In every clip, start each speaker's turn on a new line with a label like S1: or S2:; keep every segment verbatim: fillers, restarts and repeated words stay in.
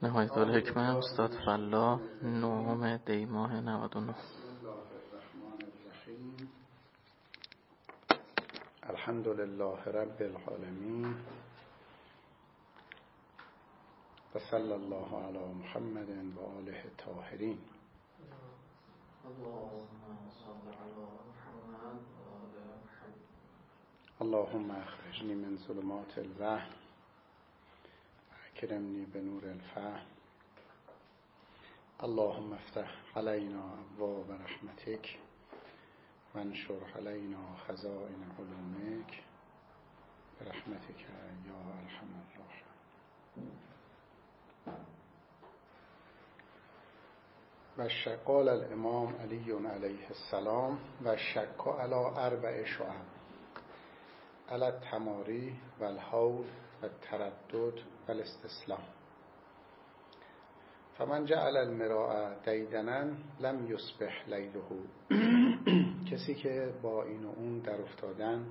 S1: نهایت الحکمه استاد فلا نهم دی ماه نود و نه.
S2: الحمد لله رب العالمین و صلی الله علی محمد و آله الطاهرین. اللهم اخرجنی من ظلمات الوهم اکرمنی بنور الفهم. اللهم افتح علینا ابواب رحمتک و انشر علینا خزائن علومک برحمتک یا ارحم الراحمین. و قال الامام علی علیه السلام و شک علی اربع شعب علی التماری و الحول و التردد و الاستسلام. فمن جعل المراء دیدنا لم یصبح لیله. کسی که با این و اون در افتادن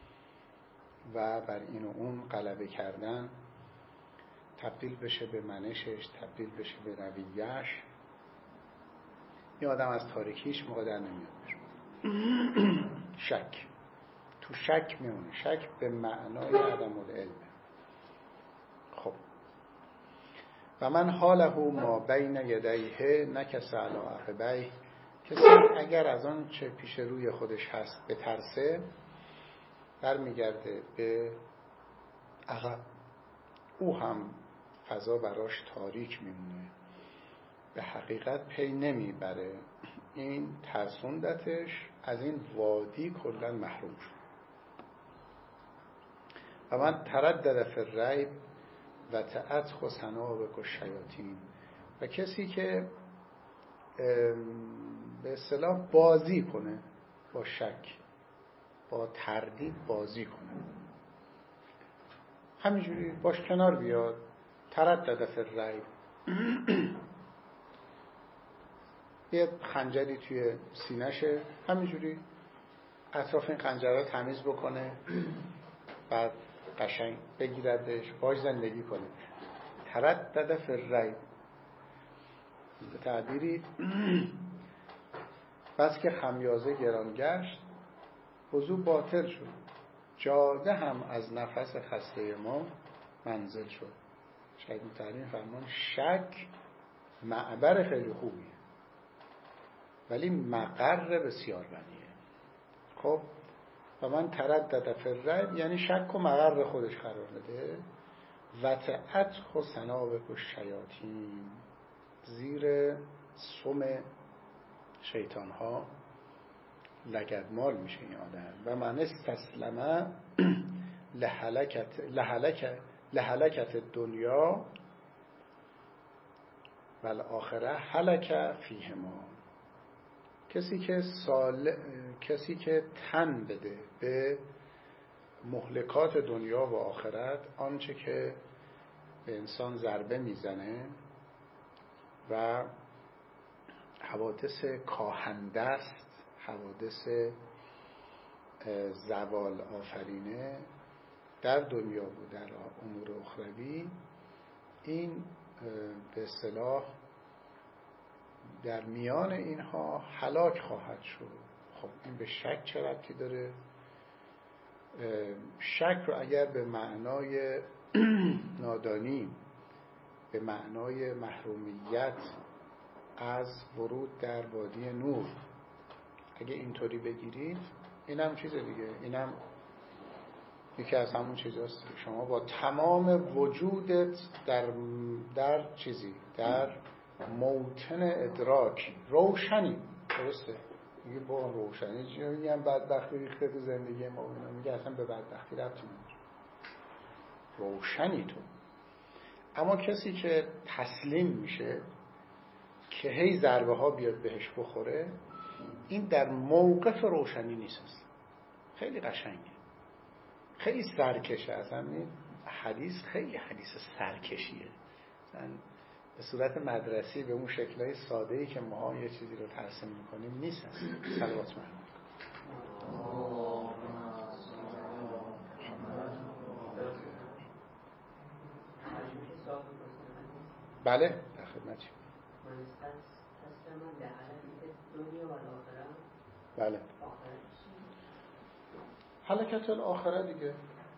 S2: و بر این و اون غلبه کردن تبدیل بشه به منشش، تبدیل بشه به رویه‌اش، این آدم از تاریکیش موقع در نمیاد بیرون. شک تو شک میمونه. شک به معنای عدم العلم. خب و من حاله ما بین یدیه نکس علی عقبیه. کسی اگر از آن چه پیش روی خودش هست به ترسه برمیگرده به عقب، او هم فضا براش تاریک میمونه، به حقیقت پی نمیبره. این ترسوندتش، از این وادی کلا محروم شد. و من تردد فی الریب و تعت حسنابک الشیاطین. و کسی که به اصطلاح بازی کنه با شک، با تردید بازی کنه، همینجوری باش کنار بیاد. تردد فی الریب، یه خنجری توی سینه‌شه، همینجوری اطراف این خنجرها تمیز بکنه، بعد قشنگ بگیردش، باش زندگی کنه. تردد فی الریب به تعبیری بس که خمیازه گران گشت وضو باطل شد، جاده هم از نفس خسته ما منزل شد. شاید متعلیم فرمان شک معبر خیلی خوبیه ولی مقر بسیار بدیه. خب و من تردد فی الریب یعنی شک و مقر خودش قرار بده. و تعت حسنابک الشیاطین، زیر سم شیطان ها لگدمال میشه این آدم. و من استسلم لهلکت لهلکت لهلکت دنیا و الاخره هلک فیهما. کسی که سال کسی که تن بده به مهلکات دنیا و آخرت، آنچه که به انسان ضربه میزنه و حوادث کاهنده است، حوادث زوال آفرینه در دنیا و در امور اخروی، این به اصطلاح در میان اینها هلاک خواهد شد. خب این به شک چه ربطی داره؟ شک رو اگر به معنای نادانی، به معنای محرومیت از ورود در وادی نور اگه اینطوری بگیرید، این هم چیز دیگه، این هم یکی از همون چیزاست. شما با تمام وجودت در در چیزی در موطن ادراک روشنی، درسته؟ میگه با روشنی چی میگم؟ بدبختی ریخته تو زندگی ما. اینا میگه اصلا به بدبختی ربطی نداره، روشنی تو. اما کسی که تسلیم میشه که هی ضربه ها بیاد بهش بخوره، این در موقف روشنی نیست. اصلا خیلی قشنگه، خیلی سرکشه. اصلا این حدیث خیلی حدیث سرکشیه. اصلا به صورت مدرسی به اون شکلهای ساده‌ای که ما یه چیزی رو ترسیم میکنیم نیست. صلوات محمد. بله در خدمتی. بله حلقت الاخره دیگه.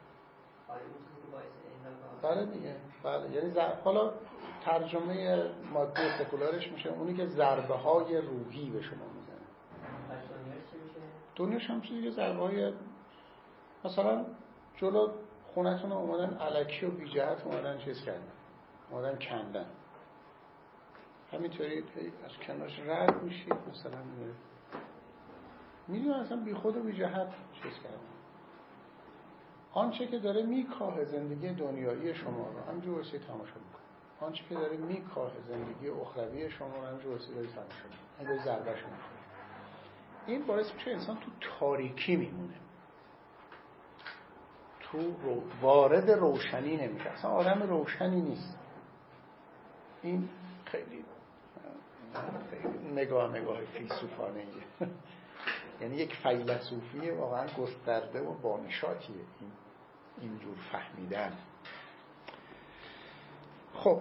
S2: بله دیگه. بله یعنی ضرب. حالا ترجمه ماده سکولارش میشه اونی که ضربه های روحی به شما میزنه. دنیاش هم چیزی که ضربه های مثلا جلو خونتون رو اومدن الکی و بی جهت اومدن چیز کردن، اومدن کندن، همینطوری از کنارش رد میشید مثلا میدونن اصلا بی خود و بی جهت چیز کردن. آنچه که داره میکاه زندگی دنیایی شما رو همجور واسه تماشا میکنه، آنچه که داره میکاه زندگی اخروی شما رو همجور واسه داره تماشا میکنه، همجور ضربه شما میکنه. این باعث میشه انسان تو تاریکی میمونه، تو رو وارد روشنی نمیشه، اصلا آدم روشنی نیست. این خیلی نگاه نگاه فیلسوفانه ایه. یعنی یک فیلسوفی واقعا گسترده و بانشاتیه این اینجور فهمیدن. خب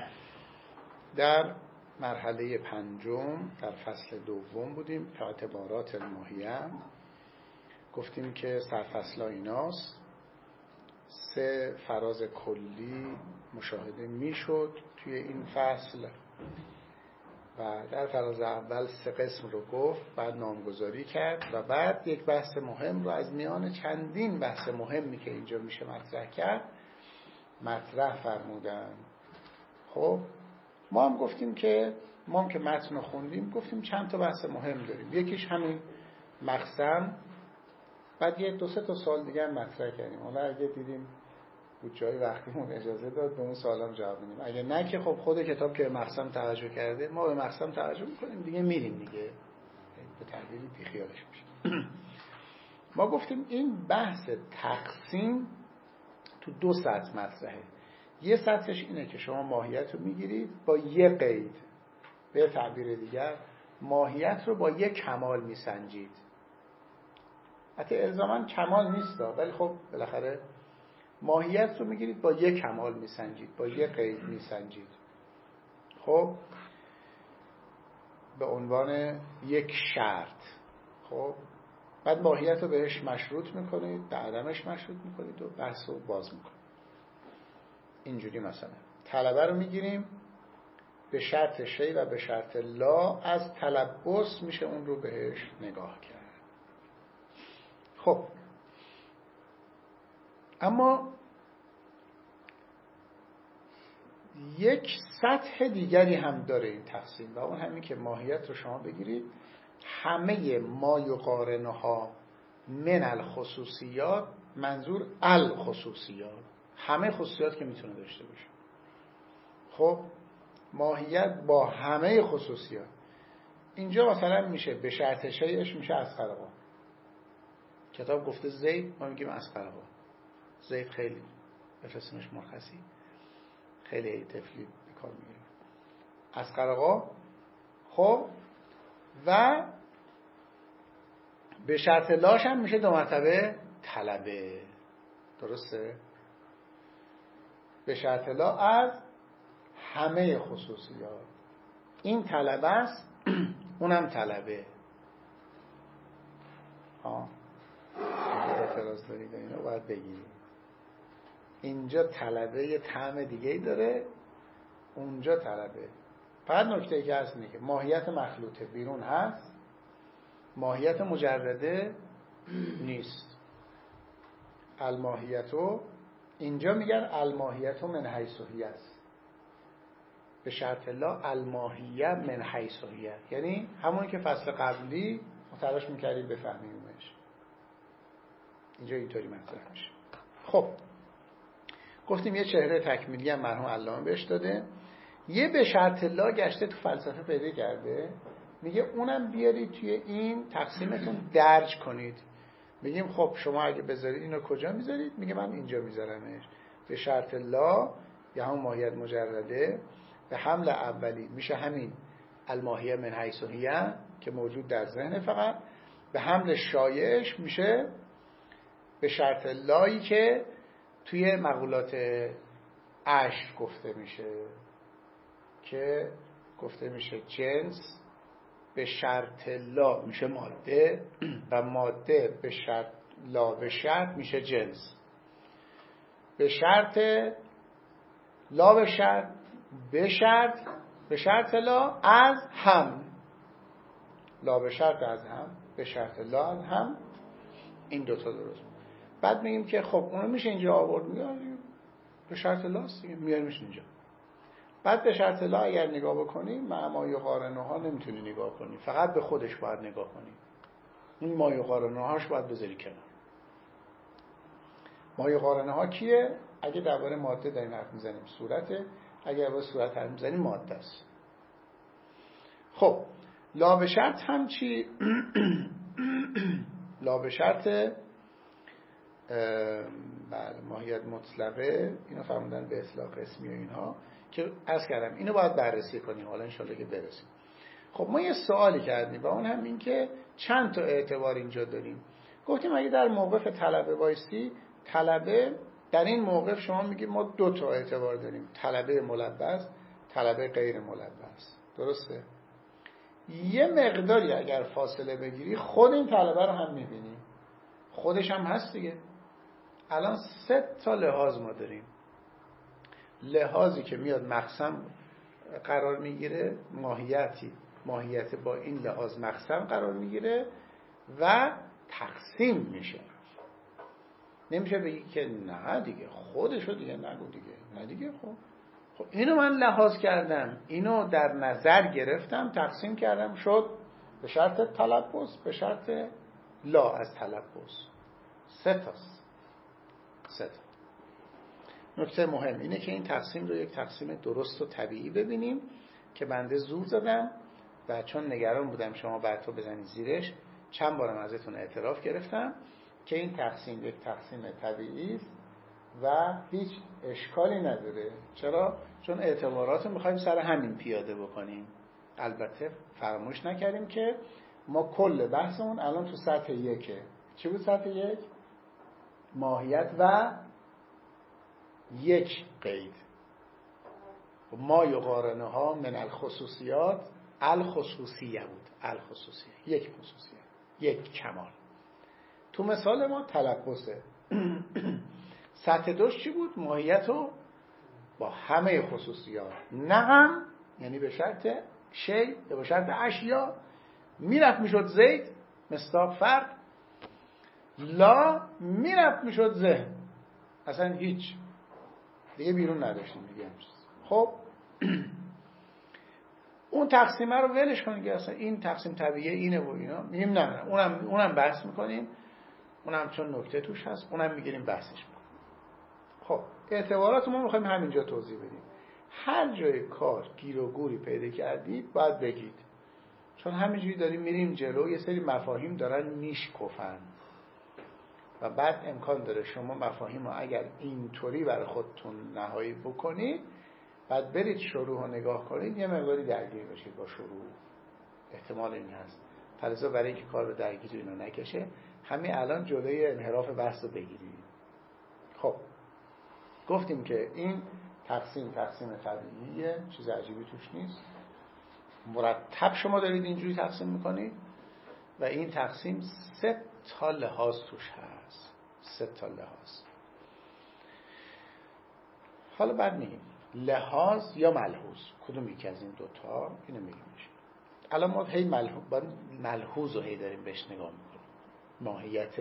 S2: در مرحله پنجم در فصل دوم بودیم، اعتبارات الماهیه. گفتیم که سرفصل‌ها ایناست، سه فراز کلی مشاهده میشد توی این فصل و در فراز اول سه قسم رو گفت، بعد نامگذاری کرد و بعد یک بحث مهم رو از میان چندین بحث مهمی که اینجا میشه مطرح کرد مطرح فرمودن. خب ما هم گفتیم که ما هم که متن رو خوندیم گفتیم چند تا بحث مهم داریم. یکیش همین مقسم، بعد یه دو سه تا سوال دیگه هم مطرح کردیم. حالا اگه دیدیم بود جای وقتیمون اجازه داد به اون سوالام جواب بدیم، اگه نه که خب خود کتاب که به مقسم توجه کرده ما به مقسم توجه میکنیم دیگه، میریم دیگه به تعبیری بیخیالش میشیم. ما گفتیم این بحث تقسیم تو دو سطح مطرحه. یه سطحش اینه که شما ماهیت رو میگیرید با یه قید، به تعبیر دیگر ماهیت رو با یه کمال میسنجید. حتی الزاماً کمال نیست ولی خب بالاخره ماهیت رو میگیرید با یک کمال میسنجید، با یک قید میسنجید. خب به عنوان یک شرط. خب بعد ماهیت رو بهش مشروط میکنید، به عدمش مشروط میکنید و بحث رو باز میکنید. اینجوری مثلا طلبه رو میگیریم به شرط شی و به شرط لا، از تلبس میشه اون رو بهش نگاه کرد. خب اما یک سطح دیگری هم داره این تقسیم و اون همین که ماهیت رو شما بگیرید همه ما یقارنها من الخصوصیات، منظور الخصوصیات، همه خصوصیات که میتونه داشته باشه. خب ماهیت با همه خصوصیات. اینجا مثلا میشه به شرط شیعش میشه اصغرها. کتاب گفته زید، ما میگیم اصغرها. زید خیلی بفرستنش مرخصی، خیلی تفلی بکار میگیریم اصغرها. خب و به شرط لاش هم میشه دو مرتبه طلبه. درسته؟ به شرط لا از همه خصوصیات. این طلبه است، اونم طلبه. ها اعتراض دارید اینو باید بگید. اینجا طلبه یه طعم دیگه‌ای داره، اونجا طلبه. فقط نکته ای که هست اینه که ماهیت مخلوطه بیرون هست، ماهیت مجرده نیست. الماهیتو اینجا میگن الماهیتو من حیثیه است، به شرط لا الماهیه من حیثیه، یعنی همونی که فصل قبلی تلاش میکردیم بفهمیمش، اینجا اینطوری مطرح میشه. خب گفتیم یه چهره تکمیلی هم مرحوم علامه بهش داده. یه به شرط لا گشته تو فلسفه پیدا کرده، میگه اونم بیارید توی این تقسیمتون درج کنید. میگیم خب شما اگه بذارید اینو کجا میذارید؟ میگه من اینجا میذارمش. به شرط لا یا همون ماهیت مجرده به حمل اولی میشه همین الماهیه من حیثیه که موجود در ذهن، فقط به حمل شایعش میشه به شرط لایی که توی مقولات عشر گفته میشه. که گفته میشه جنس به شرط لا میشه ماده و ماده به شرط لا به شرط میشه جنس. به شرط لا به شرط به شرط به شرط لا از هم، لا به شرط از هم به شرط لا از هم، این دوتا درست. بعد میگیم که خب اونو میشه اینجا آورد، میاریم به شرط لاست دیگه، میاریمش اینجا. بعد به شرط لا اگر نگاه بکنیم مع ما یقارنها نمیتونی نگاه کنی، فقط به خودش باید نگاه کنی. این ما یقارنهاش باید بذاری کنار. ما یقارنها کیه؟ اگه درباره ماده داریم حرف میزنیم صورته، اگه درباره صورت حرف میزنیم ماده است. خب لا به شرط هم چی؟ لا به شرط بله ماهیت مطلقه، اینو فرمودن به اطلاق اسمی و اینها که عرض کردم اینو باید بررسی کنیم حالا انشالله که برسیم. خب ما یه سوالی کردیم و اون هم این که چند تا اعتبار اینجا داریم. گفتیم اگه در موقف طلبه وایسی، طلبه در این موقف شما میگید ما دو تا اعتبار داریم، طلبه ملبس، طلبه غیر ملبس. درسته؟ یه مقداری اگر فاصله بگیری خود این طلبه رو هم میبینی، خودش هم هست دیگه. الان سه تا لحاظ ما داریم. لحاظی که میاد مقسم قرار میگیره، ماهیتی ماهیت با این لحاظ مقسم قرار میگیره و تقسیم میشه. نمیشه بگی که نه دیگه خودشو دیگه نگو دیگه، نه دیگه خب خب اینو من لحاظ کردم، اینو در نظر گرفتم، تقسیم کردم، شد به شرط تلبس به شرط لا از تلبس. سه تاست. سه تا. نکته مهم اینه که این تقسیم رو یک تقسیم درست و طبیعی ببینیم که بنده زور زدم و چون نگران بودم شما بعد تو بزنید زیرش، چند بارم ازتون اعتراف گرفتم که این تقسیم یک تقسیم طبیعی است و هیچ اشکالی نداره. چرا؟ چون اعتبارات رو میخوایم سر همین پیاده بکنیم. البته فراموش نکردیم که ما کل بحثمون الان تو سطح یکه. چی بود سطح یک؟ ماهیت و یک قید. ما یقارنها من الخصوصیات الخصوصیه بود. الخصوصیه یک خصوصیت، یک کمال. تو مثال ما تلبسه. سطح دوش چی بود؟ ماهیتو با همه خصوصیات، نه هم یعنی به شرط شی یا به شرط اشیا میرفت میشد زید مصداق فرد، لا میرفت میشد ذهن، اصلا هیچ دیگه بیرون نداشتیم دیگه. خب اون تقسیمه رو ولش کنیم که اصلا این تقسیم طبیعی اینه و اینا میگیم نه نه اونم اونم بحث میکنیم، اونم چون نکته توش هست اونم میگیریم بحثش میکنیم. خب اعتبارات ما میخوایم همینجا توضیح بدیم. هر جای کار گیر و گوری پیدا کردید باید بگید، چون همینجوری داریم میریم جلو، یه سری مفاهیم دارن میشکفن و بعد امکان داره شما مفاهیم رو اگر اینطوری برای خودتون نهایی بکنید بعد برید شروع رو نگاه کنید یه مقداری درگیر بشید با شروع، احتمال این هست. فلزا برای اینکه کار رو درگیری اینو نکشه همین الان جلوی انحراف بحث رو بگیرید. خب گفتیم که این تقسیم تقسیم طبیعیه، چیز عجیبی توش نیست، مرتب شما دارید اینجوری تقسیم میکنید و این تقسیم سه تا لحاظ توش هست. سه تا لحاظ. حالا بعد میگیم لحاظ یا ملحوظ، کدوم یکی از این دوتا اینو میگیم. الان ما هی ملحوظ ملحوظ رو هی داریم بهش نگاه میکنیم. ماهیت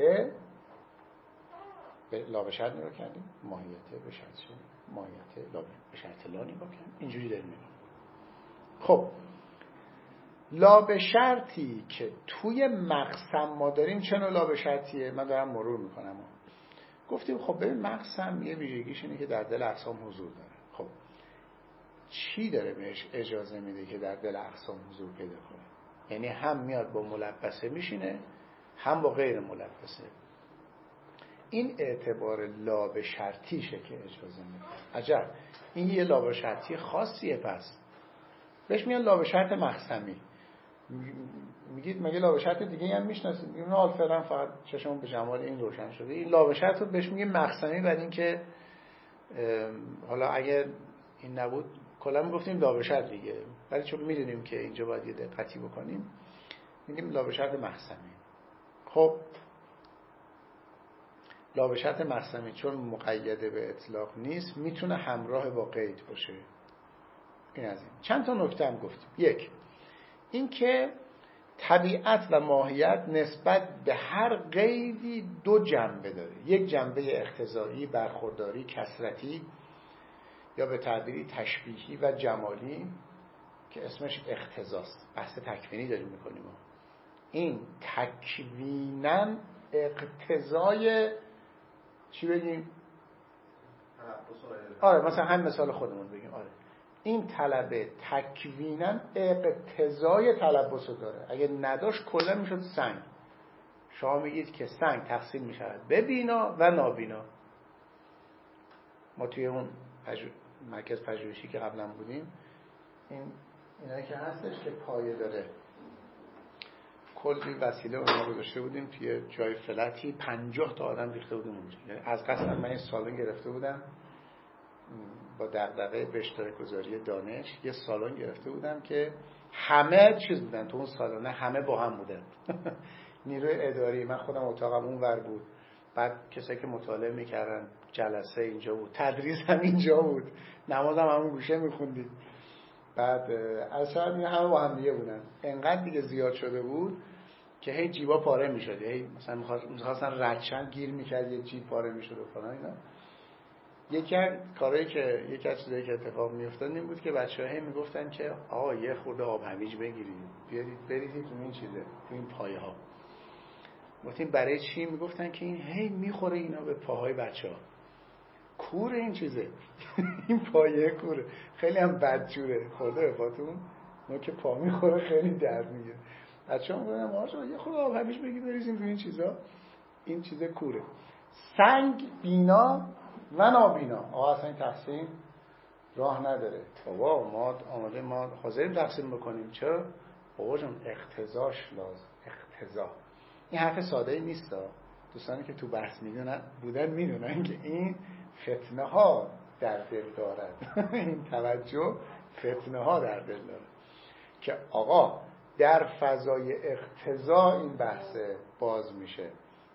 S2: لا به شرط نگاه کردیم، ماهیت به شرط شد، ماهیت لا به شرط لا نگاه کردیم، اینجوری داریم نگاه. خب لا به شرطی که توی مقسم ما داریم چه نوع لا به شرطیه؟ من دارم مرور میکنم. گفتیم خب ببین مقسم یه ویژگیش اینه که در دل اقسام حضور داره. خب چی داره بهش اجازه میده که در دل اقسام حضور پیدا کنه؟ یعنی هم میاد با ملبسه میشینه هم با غیر ملبسه. این اعتبار لا به شرطیشه که اجازه میده. عجب، این یه لا به شرطی خاصیه. پس بهش میان لا به شرط مقسمی. میگید مگه لا به شرط دیگه هم میشناسید؟ میگم نه فعلا فقط چشمون به جمال این روشن شده. این لا به شرط رو بهش میگه مقسمی، بعد این که حالا اگه این نبود کلا میگفتیم لا به شرط دیگه، ولی چون میدونیم که اینجا باید یه دقتی بکنیم میگیم لا به شرط محسمی. خب لا به شرط محسمی چون مقیده به اطلاق نیست میتونه همراه با قید باشه. این از این. چند تا نکته هم گفتیم. یک، این که طبیعت و ماهیت نسبت به هر قیدی دو جنبه داره. یک جنبه اقتضایی، برخورداری، کثرتی، یا به تعبیری تشبیهی و جمالی که اسمش اقتضاست. بحث تکوینی داریم میکنیم. این تکویناً اقتضای چی بگیم؟ آره مثلا هم مثال خودمون بگیم. آره این طلبه تکویناً اقتضای تلبس رو داره. اگه نداشت کلا میشد سنگ. شما میگید که سنگ تقسیم میشود به بینا و نابینا. ما توی اون پجو... مرکز پژوهشی که قبلا بودیم این اینایی که هستش که پایه داره کلی وسیله اونها گذاشته بودیم توی جای فلتی، پنجاه تا آدم ریخته بودیم اونجا. یعنی از قصد من این سالن گرفته بودم با دغدغه به اشتراک گذاری دانش، یه سالن گرفته بودم که همه چیز بودن تو اون سالن، همه با هم بودن. نیروی اداری، من خودم اتاقم اون ور بود، بعد کسایی که مطالعه میکردن جلسه اینجا بود، تدریس هم اینجا بود، نماز هم همون گوشه میخوندیم. بعد اصلا این همه با هم دیگه بودن. انقدر دیگه زیاد شده بود که هی جیبا پاره میشد، هی مثلا میخواستن ردشن گیر میکرد یه جیب پاره میشد و فلان اینا. یکی از کارهایی که یکی از چیزایی که اتفاق میافتاد این بود که بچه‌ها هی میگفتن که آقا یه خورده آب هویج بگیرید بیارید بریزید تو این چیزه، تو این پایه ها. گفتیم برای چی؟ میگفتن که این هی میخوره اینا به پاهای بچه‌ها. کوره این چیزه. این پایه کوره. خیلی هم بدجوره. خورده به پاتون. ما که پا میخوره خیلی درد میگیره. بچه‌ها میگن ماجرا یه خورده آب هویج بگید بریزیم تو این چیزا. این چیزه کوره. سنگ بینا و نابینا. آقا اصلا این تقسیم راه نداره. بابا ما آماده ما حاضریم تقسیم بکنیم. چرا؟ بابا جون اقتضاش لازم. اقتضا. این حرف ساده ای نیست. دوستانی که تو بحث میدونن بودن میدونن که این فتنه ها در دل دارد. این توجه فتنه ها در دل دارد که آقا در فضای اقتضا این بحث باز میشه.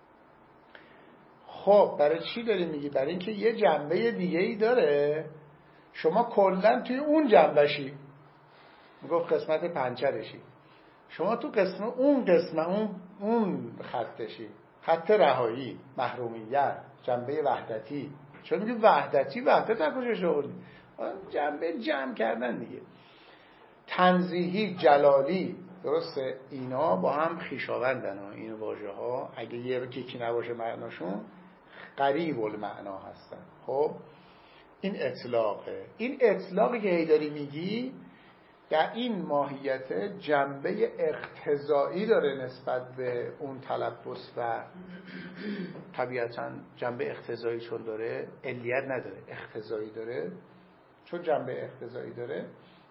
S2: خب برای چی داری میگی؟ برای اینکه یه جنبه دیگه ای داره، شما کلا توی اون جنبشی. میگفت قسمت پنچرشی، شما تو قسم اون قسم اون اون خطشی، خط رهایی، محرومیت، جنبه وحدتی. چون میگه وحدتی، وحدت از کجا شد؟ جنبه جمع کردن دیگه. تنزیهی، جلالی، درسته؟ اینا با هم خویشاوندن ها. این واژه ها اگه یه یکی نباشه معناشون قریب المعنا هستن. خب این اطلاقه. این اطلاقی که هی داری میگی در این ماهیت جنبه اقتضایی داره نسبت به اون تلبس و طبیعتاً جنبه اقتضایی چون داره علیت نداره، اقتضایی داره. چون جنبه اقتضایی داره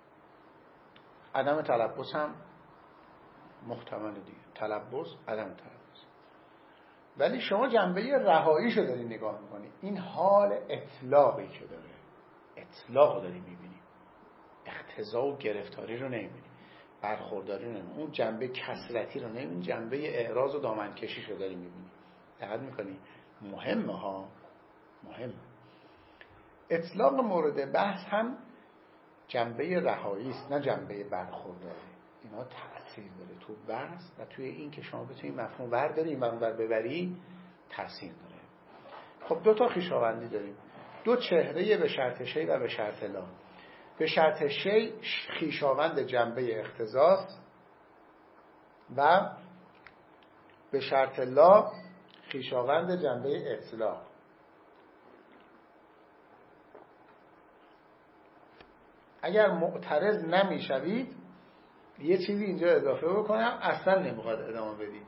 S2: عدم تلبس هم محتمل دیگه. تلبس عدم تلبس. ولی شما جنبه رهاییشو داری نگاه میکنی. این حال اطلاقی که داره، اطلاق داری میبینی، اقتضا و گرفتاری رو نمیبینی، برخورداری رو نمیبینی، اون جنبه کثرتی رو نمیبینی، جنبه اعراض و دامنکشیش رو داری میبینی. دقت میکنی؟ مهمه ها، مهم. اطلاق مورد بحث هم جنبه رهایی است، نه جنبه برخورداری. اینا تأثیر داره تو بحث و توی این که شما بتونی مفهوم برداری این منور ببری تأثیر داره. خب دو تا خویشاوندی داریم، دو چهره به شرط شی و به شرط لا. به شرط شی خویشاوند جنبه اقتضاست و به شرط لا خویشاوند جنبه اطلاق. اگر معترض نمیشوید یه چیزی اینجا اضافه بکنم، اصلا نمیخواد ادامه بدید.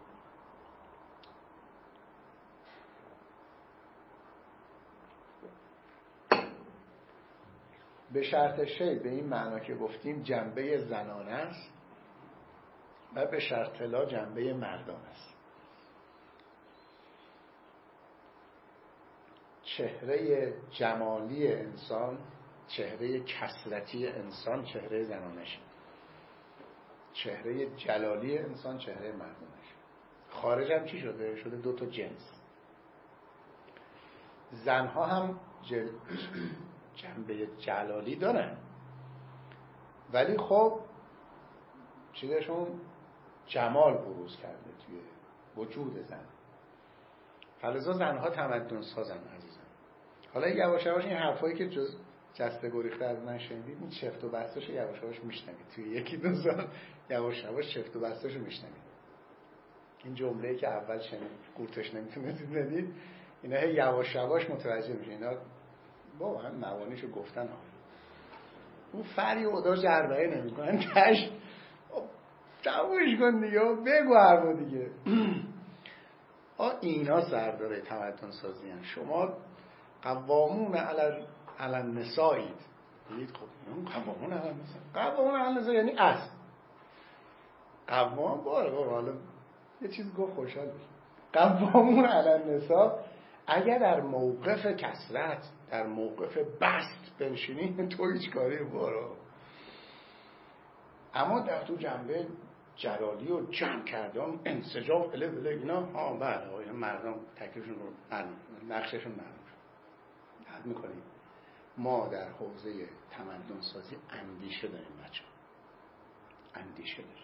S2: به شرط شی به این معنا که گفتیم جنبه زنانه است و به شرط لا جنبه مردانه است. چهره جمالی انسان، چهره کثرتی انسان چهره زنانش، چهره جلالی انسان چهره مردانش. خارج هم چی شده؟ شده دو تا جنس. زنها هم جل... جنبه جلالی دارن، ولی خب چیزشون جمال بروز کرده توی وجود زن. حالا زنها تمدن سازن عزیزم. حالا یواش یواش این حرفایی که جز جسته گریخته از من شنیدید، این چفت و بستاشو یواش یواش میشنوید توی یکی دو سال، یواش یواش چفت و بستاشو میشنوید. این جمله‌ای که اول شنید قورتش نمیتونستید بدید، اینا هی یواش یواش متوجه میشه. اینا واقعا معانیشو گفتن ها. اون فری و ادار جربه نمیکنن تاش تموش کن دیگه، بگو حرفو دیگه. آ اینا سرداره تمدن سازی هن. شما قوامون علی علی النسائید. دیدید خب قوامون علی النساء، قوامون علی النساء یعنی اصل قوام باره باره. حالا یه چیز گفت خوشحال بشه. قوامون علی النساء اگر در موقف کثرت، در موقف بست بنشینی تو هیچ کاری بارو. اما در تو جنبه جلالی و جمع کردن انسجام اله بله اینا، ها بله اینا مردم تکلیفشون رو معلوم، نقششون معلوم شد. حد میکنیم ما در حوزه تمدن سازی اندیشه داریم بچه، اندیشه داریم.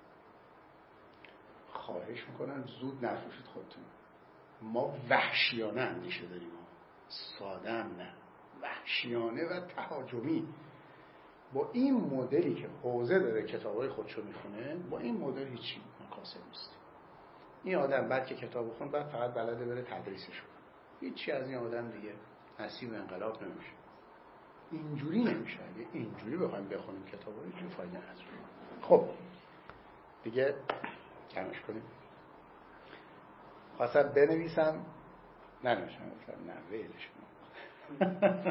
S2: خواهش میکنم زود نفروشید خودتون. ما وحشیانه اندیشه داریم، ساده هم نه، وحشیانه و تهاجمی. با این مدلی که حوزه داره کتابای خودشو میخونه، با این مدل هیچی مکاسب نیست. این آدم بعد که کتاب بخونه بعد فقط بلده بره تدریسش کنه، هیچی از این آدم دیگه نصیب انقلاب نمیشه. اینجوری نمیشه. اگه اینجوری بخوایم بخونیم کتابا هیچ فایده نداره. خب دیگه کمش کنیم. خواستم بنویسم ننوشتم، گفتم نه ویلش کنم.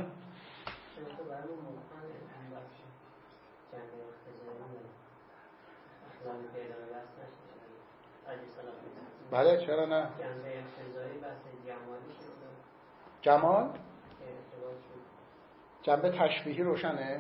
S2: بله چرا نه؟ جمال جنبه تشبیهی روشنه؟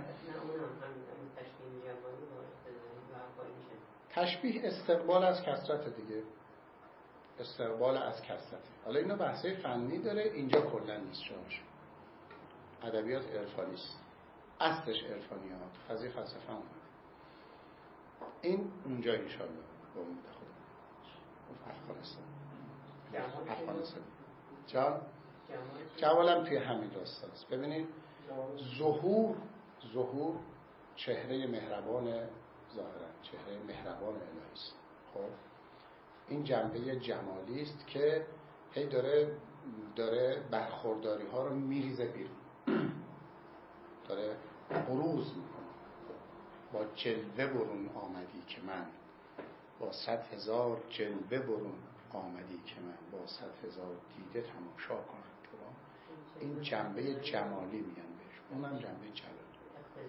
S2: تشبیه استقبال از کثرت دیگه، استقبال از کثرت. حالا اینا بحثای فنی داره، اینجا کلا نیست. شاش ادبیات عرفانی است، اصلش عرفانی ها، فضیل فلسفه هم این اونجا ان شاء الله با امید خدا. افغانستان افغانستان جان جوالم توی همین راستاست. ببینید ظهور ظهور چهره مهربان ظاهرا چهره مهربان الهی است. خب این جنبه جمالی است که هی داره داره برخورداری ها رو میریزه بیرون، داره بروز میکنه. با جلوه برون آمدی که من، با صد هزار جلوه برون آمدی که من، با صد هزار دیده تماشا کنم. این جنبه جمالی میگن بهش، اونم جنبه جلالی.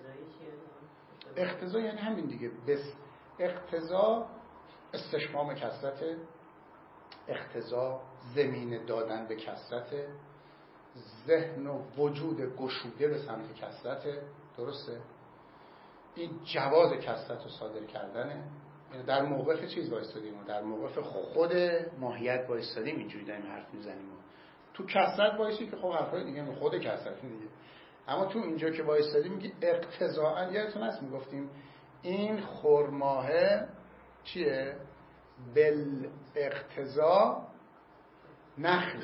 S2: اقتضا یعنی همین دیگه. بس اقتضا استشمام کثرت، اقتضا زمین دادن به کثرت، ذهن و وجود گشوده به سمت کثرت. درسته؟ این جواز کثرت رو صادر کردنه. یعنی در موقف چیز وایستادیم، در موقف خود ماهیت وایستادیم، اینجوری داریم حرف میزنیم. تو کثرت وایسی که خب حرفای دیگه خود کثرت دیگه. اما تو اینجا که وایستادیم میگه اقتضاء. یادتون هست میگفتیم این خرماه چیه؟ بل اقتضاء نخل.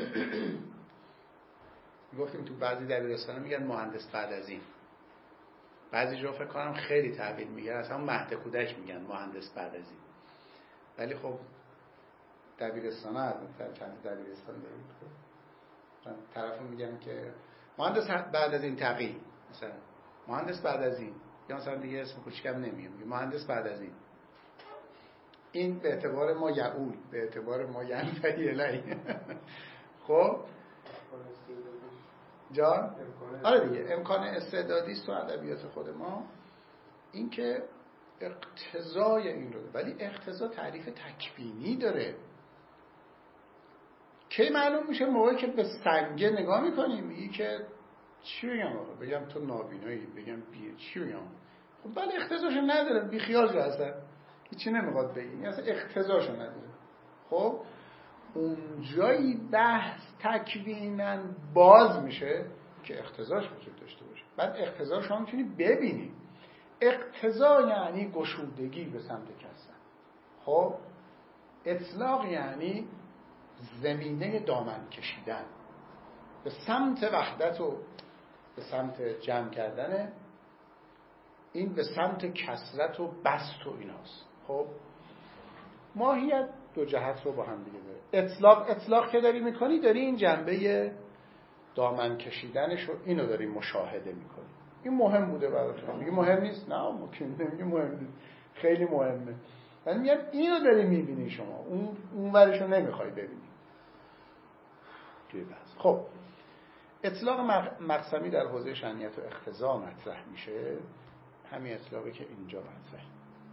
S2: میگفتیم تو بعضی دبیرستانا میگن مهندس بعد از این، بعضی جا فکر کنم خیلی تعبیر میگن اصلا مهد کودک میگن مهندس بعد از این. ولی خب دبیرستانا از چند دبیرستان داریم، طرفو میگن که مهندس بعد از این تقی، مثلا مهندس بعد از این، یا مثلا دیگه اسم کوچیکم نمیگم، مهندس بعد از این. این به اعتبار ما یعول، به اعتبار ما ینفعی الی. خب جان آره دیگه امکان استعدادی است تو ادبیات خود ما، این که اقتضای این رو، ولی اقتضا تعریف تکوینی داره. کی معلوم میشه؟ موقعی که به سنگه نگاه میکنیم میگی که چی بگم آقا؟ بگم تو نابینایی، بگم بی چی بگم؟ خب بله اقتضاشو نداره، بی خیال جو اصلا هیچی نمیخواد بگیم، اصلا اقتضاشو نداره. خب اون جایی بحث تکویناً باز میشه که اقتضاش وجود داشته باشه. بعد اقتضا شما میتونی ببینی. اقتضا یعنی گشودگی به سمت کسان. خب اطلاق یعنی زمینه دامن کشیدن به سمت وحدت و به سمت جمع کردن، این به سمت کثرت و بسط و ایناست. خب ماهیت دو جهت رو با هم دیگه داره. اطلاق اطلاق که داری میکنی، داری این جنبه دامن کشیدنش رو اینو داری مشاهده میکنی. این مهم بوده براتون؟ میگه مهم نیست؟ نه ممکن نمیگه مهم نیست، خیلی مهمه. من میگم اینو داری میبینی شما، اون اون ورش رو نمیخوای ببینی. خب اطلاق مقسمی در حوزه شأنیت و اقتضا مطرح میشه، همین اطلاقی که اینجا مطرح.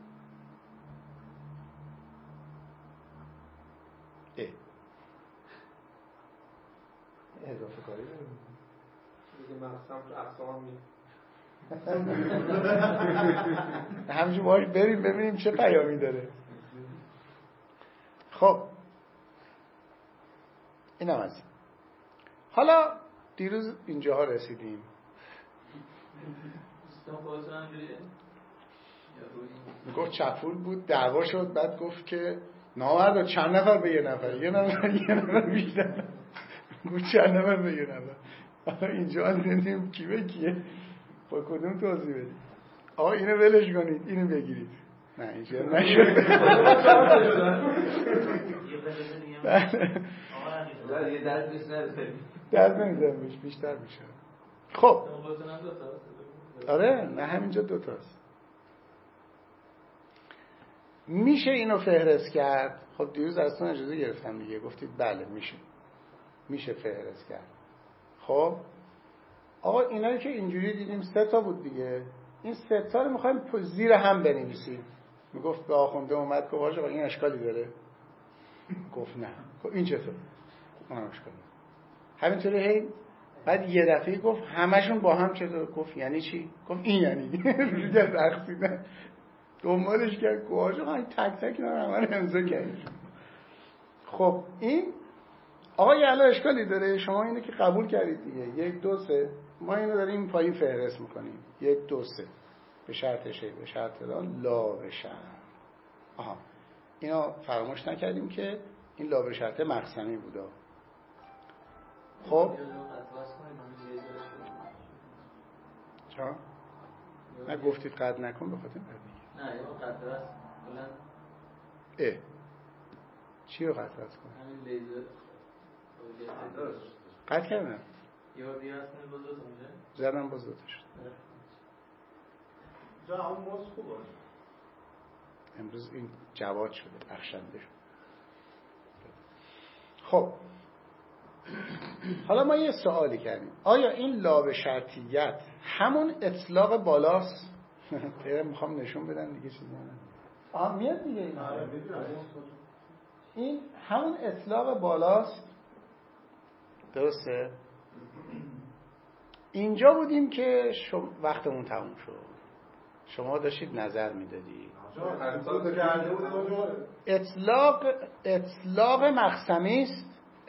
S2: اه اضافه کاری داریم
S3: دیگه مقسم تو اقسام می
S2: همینجور باید بریم ببینیم چه پیامی داره. خب این هم از این. حالا دیروز اینجاها رسیدیم. گفت چپول بود، دعوا شد، بعد گفت که نامرد چند نفر به یه نفر، یه نفر یه نفر بیشتر، گفت چند نفر به یه نفر. اینجا نمیدونیم کی به کیه، با کدوم توضیح بدیم. آقا اینو ولش کنید، اینو بگیرید. نه اینجا نشد.
S3: یه درد بیش نرسید،
S2: درد نمیزن بیش بیشتر میشه. خب آره نه همینجا دوتاست. میشه اینو فهرست کرد. خب دیروز ازتون اجازه گرفتم دیگه، گفتید بله میشه، میشه فهرست کرد. خب آقا اینایی که اینجوری دیدیم سه تا بود دیگه، این سه تا رو میخوایم زیر هم بنویسیم. میگفت به آخونده اومد گفت آقا این اشکالی داره؟ گفت نه. گفت این چطور؟ خب اون اشکالی. همینطوری هی بعد یه دفعه گفت همشون با هم چطور؟ گفت یعنی چی؟ گفت این یعنی روی رقصیدن دنبالش کرد. گفت آقا این تک تک اینا رو همه رو امضا کردیم. خب این آقا یه الان اشکالی داره؟ شما اینو که قبول کردید دیگه، یک دو سه، ما اینو داریم پایین فهرست میکنیم، یک دو سه به شرط شی به شرط لا بشن. آها اینا فراموش نکردیم که این لا به شرط مقسمی بوده. خب چرا؟ نه گفتید قد نکن بخاطر
S1: نه نه یا قد راست کلا
S2: اه چی رو قد راست کن؟
S1: همین لیزر
S2: قد کردم
S1: یا دیگه اصلا باز دو تا میشه
S2: زدم باز دو تا شد.
S3: جا همون موز خوب باشه.
S2: امروز این جواد شده، بخشنده شد. خب حالا ما یه سوالی کردیم، آیا این لا به شرطیت همون اطلاق بالاست؟ تیره میخوام نشون بدن دیگه چیزی نه. آها میاد دیگه این آره این همون اطلاق بالاست. درسته؟ اینجا بودیم که شم... وقتمون تموم شد، شما داشتید نظر میدادی. اطلاق اطلاق مقسمی است.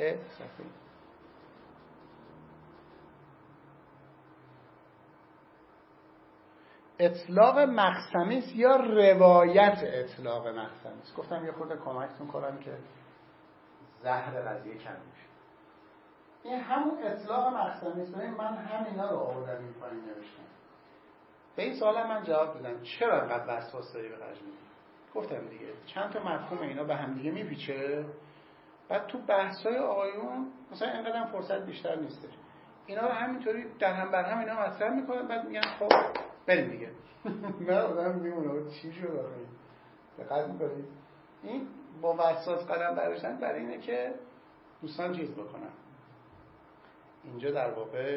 S2: اطلاق مقسمی است یا روایت اطلاق مقسمی است؟ گفتم یه خورده کمکتون کنم که زهر قضیه کم میشه. این همون اطلاق مقسمی است. من همینا رو آوردم این پایین نوشتم. به این سوال من جواب دادم چرا انقدر وسواس داری به خرج میدی؟ گفتم دیگه چند تا مفهوم اینا به هم دیگه میپیچه، بعد تو بحث‌های آقایون مثلا اینقدر فرصت بیشتر نیستش، اینا رو همینطوری در هم بر هم اینا مطرح میکنن، بعد میگن خب بریم دیگه. من آدم میمونه چی شد آخه دقت میکنید این با وسواس قدم برداشتن برای اینه که دوستان چیز بکنن. اینجا در واقع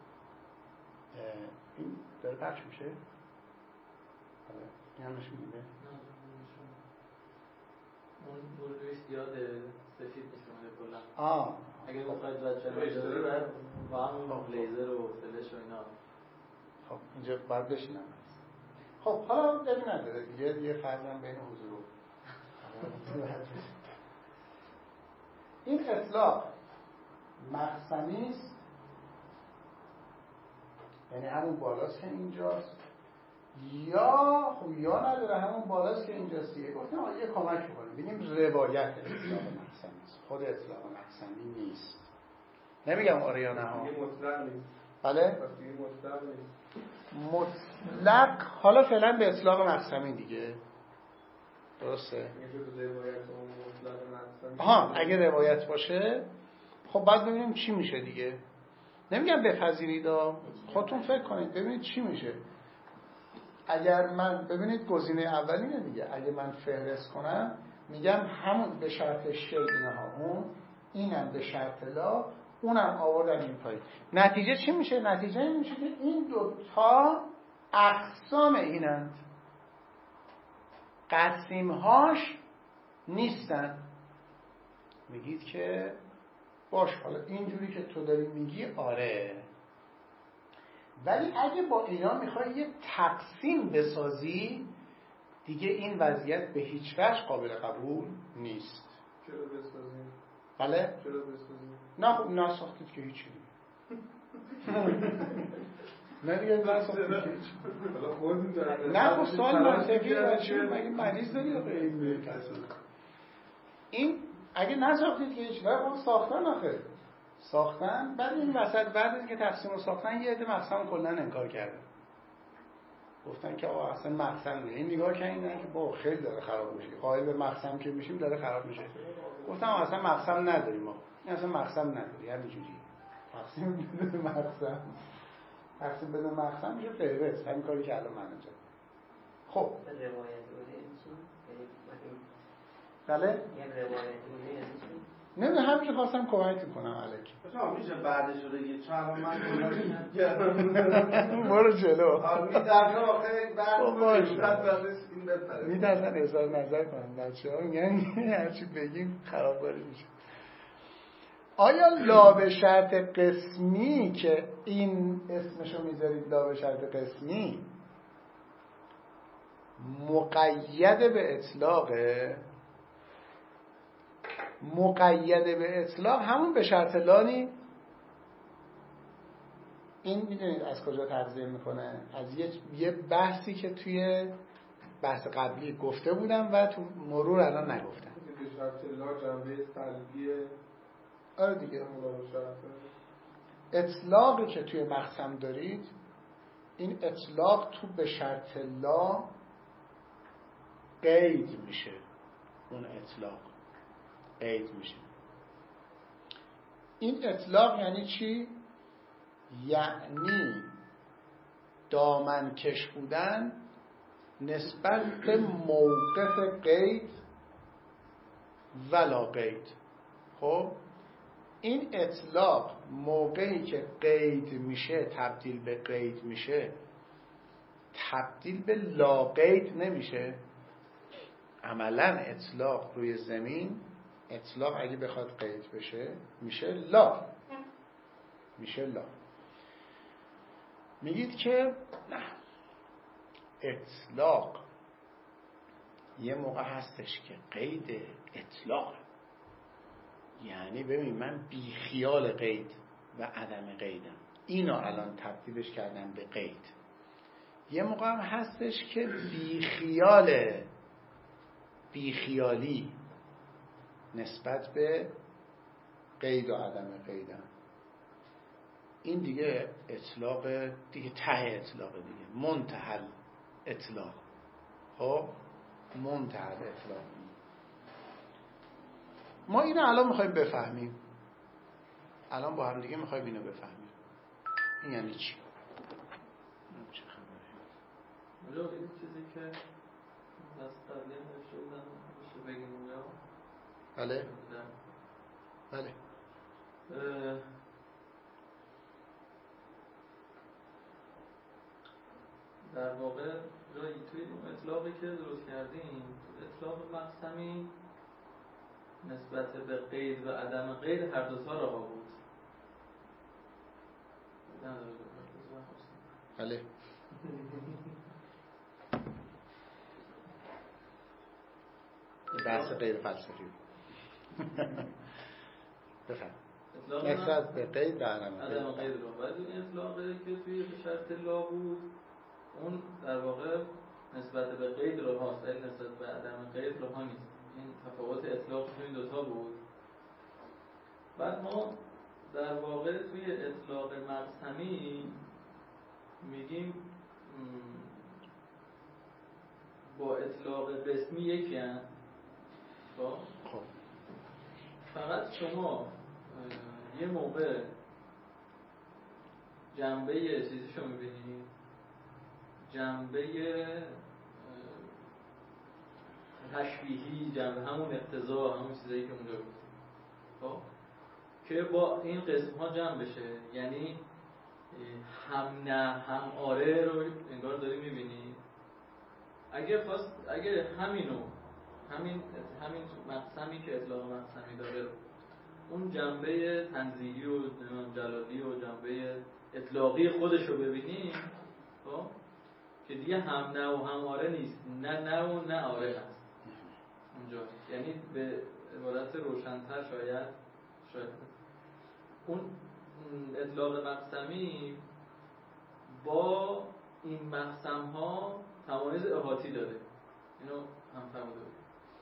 S2: این داره پخش میشه؟ این هم نشون میده؟
S1: اون نور زیاد سفید میشه کلا.
S2: آه
S1: اگه بخواید بچه مجازی باید با هم لیزر و فلش و اینا.
S2: خب اینجا باید بشینم. خب حالا دلیل نداره دیگه، یه فرقم بین حضور و این اطلاق مقسمی است، یعنی همون بالاست که اینجاست، یا خب یا نداره همون بالاست که اینجاست دیگه. گفتم آقا یه کمک بکنیم بگیم روایت اطلاق مقسمی است، خود اطلاق مقسمی نیست. نمیگم آره یا نه ها.
S3: مطلق نیست.
S2: بله؟
S3: مطلق نیست.
S2: مطلق حالا فعلا به اطلاق مقسمی دیگه. درسته؟ آها اگه روایت باشه خب بعد ببینیم چی میشه دیگه. نمیگم بپذیرید، خودتون فکر کنید ببینید چی میشه. اگر من ببینید گزینه اولینه دیگه، اگه من فهرست کنم میگم همون به شرط شی اینها اون، اینم به شرط لا، اونم آوردن این پایین. نتیجه چی میشه؟ نتیجه این میشه که این دوتا اقسام اینند، قسیمهاش نیستن. میگید که باش حالا اینجوری که تو داری میگی آره، ولی اگه با اینا میخوای یه تقسیم بسازی دیگه این وضعیت به هیچ وجه قابل قبول نیست.
S3: چرا بسازیم؟
S2: بله؟
S3: چرا بسازیم؟
S2: نه خب نساختید که هیچی نه دیگه نساختید که هیچی.
S3: حالا خودتون دارید.
S2: نه خب سوال منطقی و چی مگه مریض داری یا غیر کسی؟ این اگه نساختید که هیچی، نه خب ساختن آخه ساختن، بعد این وسط بعد از که تقسیم رو ساختن یه عده مقسم کلا انکار کردن، گفتن که آقا اصلا مقسم نیست. این نگاه کردن که با خیلی داره خراب میشه، قائل به مقسم که میشیم داره خراب میشه. گفتم اصلا مقسم نداریم ما، این اصلا مقسم نداری، همینجوری تقسیم بدون مقسم، تقسیم بدون مقسم میشه فهرست، همین کاری که الان من انجام. خب
S4: روایت بوده
S2: بله
S4: یه روایت بوده
S2: نه همینجا خواستم کمک کنم الکی.
S5: بچه‌ها میشه بعدش رو بگید چون الان من کلاش
S2: برو جلو.
S5: آره میذارم آخه بعد
S2: باشه
S5: بعدش این بپره.
S2: میترسن اظهار نظر کنن بچه‌ها، میگن هرچی بگیم خرابکاری میشه. آیا لا به شرط قسمی که این اسمشو میذارید لا به شرط قسمی مقید به اطلاقه؟ مقید به اطلاق همون به شرط لا نی؟ این میدونید از کجا تغذیه میکنه؟ از یه یه بحثی که توی بحث قبلی گفته بودم و تو مرور الان نگفتم.
S3: به شرط لا جنبه سلبیه.
S2: آره دیگه اطلاقی که توی مقسم دارید، این اطلاق تو به شرط لا قید میشه، اون اطلاق قید میشه. این اطلاق یعنی چی؟ یعنی دامن کش بودن نسبت به موقف قید ولا قید. خب این اطلاق موقعی که قید میشه تبدیل به قید میشه، تبدیل به لا قید نمیشه. عملا اطلاق روی زمین، اطلاق اگه بخواد قید بشه میشه لا، میشه لا. میگید که نه، اطلاق یه موقع هستش که قید اطلاق، یعنی ببین من بی خیال قید و عدم قیدم، اینو الان تبدیلش کردم به قید. یه موقع هم هستش که بی خیال بی خیالی نسبت به قید و عدم قیدم. این دیگه اطلاق دیگه، ته اطلاق دیگه، منتهی اطلاق. خب منتهی اطلاق. ما اینو الان میخوایم بفهمیم، الان با هم دیگه میخوایم اینو بفهمیم. این یعنی چی؟ چه خبره؟
S1: اونجا این چیزی که دست قبلی هم نوشته بودم میشه بگیم اونجا؟
S2: بله بله
S1: در واقع جایی توی اون اطلاقی که درست کردیم، اطلاق مقسمی نسبت به قید و عدم قید هر دو تا رها بود.
S2: بله. بحث غیر فلسفی بفهم نسبت به قید و عدم
S1: قید رو بعد این اطلاقی که توی شرط لا بود اون در واقع نسبت به قید رو هاست ولی نسبت به عدم قید رو ها نیست. این تفاوت اطلاق توی این دوتا بود. بعد ما در واقع توی اطلاق مقسمی میگیم با اطلاق قسمی یکی هم. خب فقط شما یه موقع جنبه چیزیشو میبینید، جنبه تشبیهی، جنبه همون اقتضا، همون چیزایی که اونجا بود خب که با این قسم ها جمع بشه، یعنی هم نه هم آره رو انگار داری میبینی. اگه خواست اگه همینو همین همین مقسمی که اطلاق مقسمی داره اون جنبه تنزیهی و جلالی و جنبه اطلاقی خودش رو ببینیم خب که دیگه هم نه و هم آره نیست، نه نه و نه آره هست اونجا، یعنی به عبارت روشن‌تر شاید شاید اون اطلاق مقسمی با این مقسم ها تمایز احاطی داره. اینو هم فهمیده بود.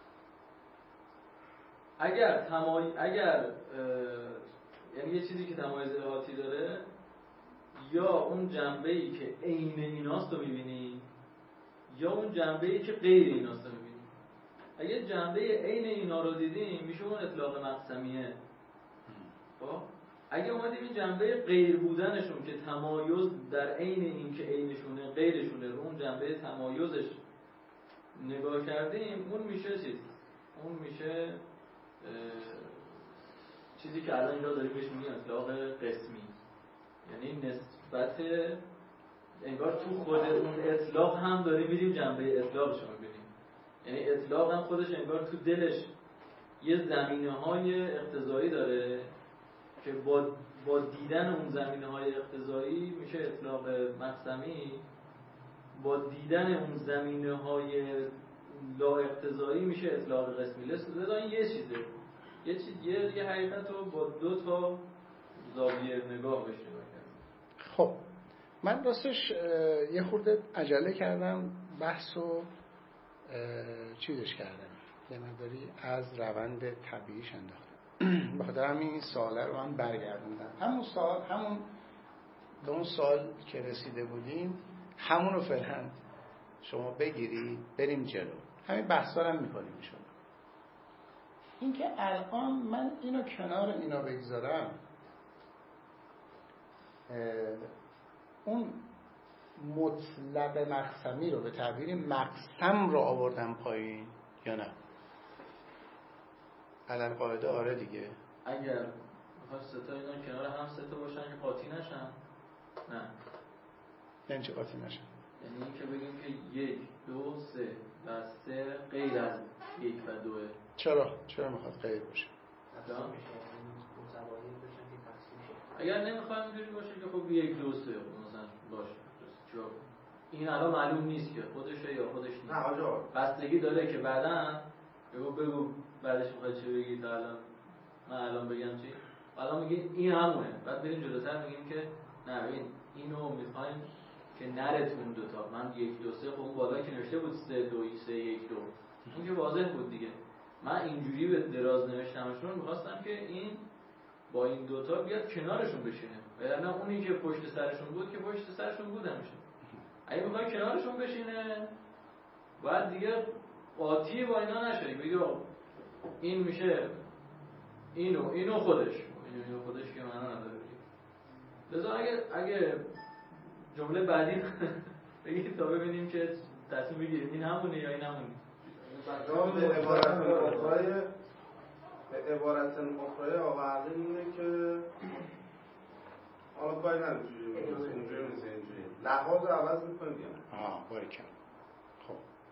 S1: اگر تمایز اگر یعنی یه چیزی که تمایز احاطی داره یا اون جنبه‌ای که عین ایناست رو می‌بینی یا اون جنبه‌ای که غیر ایناست رو می‌بینی. اگه جنبه عین اینا رو دیدیم میشه اون اطلاق مقسمیه. خب اگه اومدیم این جنبه غیر بودنشون که تمایز در عین این که عینشونه غیرشونه رو اون جنبه تمایزش نگاه کردیم اون میشه چیز اون میشه چیزی که الان اینجا داریم بهش میگیم اطلاق قسمی، یعنی نسبت انگار تو خود اون اطلاق هم داریم میریم جنبه اطلاقش رو میبینیم، یعنی اطلاق هم خودش انگار تو دلش یه زمینه‌های اقتضایی داره که با با دیدن اون زمینه‌های اقتضایی میشه اطلاق مقسمی، با دیدن اون زمینه‌های لا اقتضایی میشه اطلاق قسمی. لذا این یه چیزه، یه چیز یه, یه حقیقت رو با دو تا زاویه نگاه بشه.
S2: خب من راستش یه خورده عجله کردم بحث رو چیزش کردم یه مقداری از روند طبیعیش انداختم بخاطر همین این سواله رو من برگردوندم. همون سوال همون به اون سوال که رسیده بودیم همون رو فعلا شما بگیری بریم جلو، همین بحثا رو می‌کنیم شما. این که الان من اینو کنار اینا بگذارم اون مطلق مقسمی رو به تعبیر مقسم رو آوردم پایین یا نه؟ علل قاعده آره دیگه.
S1: اگر میخواد سه تا اینا کنار هم سه تا باشن که قاطی نشن نه.
S2: یعنی چه قاطی نشن؟
S1: یعنی این که بگیم که یک دو سه و سه غیر از یک و دوه.
S2: چرا؟ چرا میخواد غیر باشه؟
S1: اگر نمیخوایم اینجوری باشه که خب یک دو سه مثلا باشه چرا؟ این الان معلوم نیست که خودشه یا خودش نیست.
S5: نه آجا
S1: بستگی داره که بعداً بگو بگو بعدش میخواد چی بگی تا الان من الان بگم چی؟ الان میگی این همونه، بعد بریم جلوتر میگیم که نه این اینو میخوایم که نرتون دوتا. من یک دو سه خب اون بالا که نوشته بود سه دو سه یک دو اون که واضح بود دیگه. من اینجوری به دراز نوشتمشون میخواستم که این با این دوتا بیاد کنارشون بشینه و یعنی اونی که پشت سرشون بود که پشت سرشون بود همیشه. اگه میخوایم کنارشون بشینه بعد دیگه قاطی با اینا نشه بگی این میشه اینو اینو خودش اینو اینو خودش که معنا نداره. لذا اگه اگه جمله بعدی بگید تا ببینیم که تصمیم بگیریم این همونه یا این همونه.
S5: بعد به عبارت اخرای به عبارت اخرای آقا عقل اینه که حالا کاری نداره اینجوری نیست اینجوری لحاظ عوض میکنیم.
S2: آه باریکلا. خب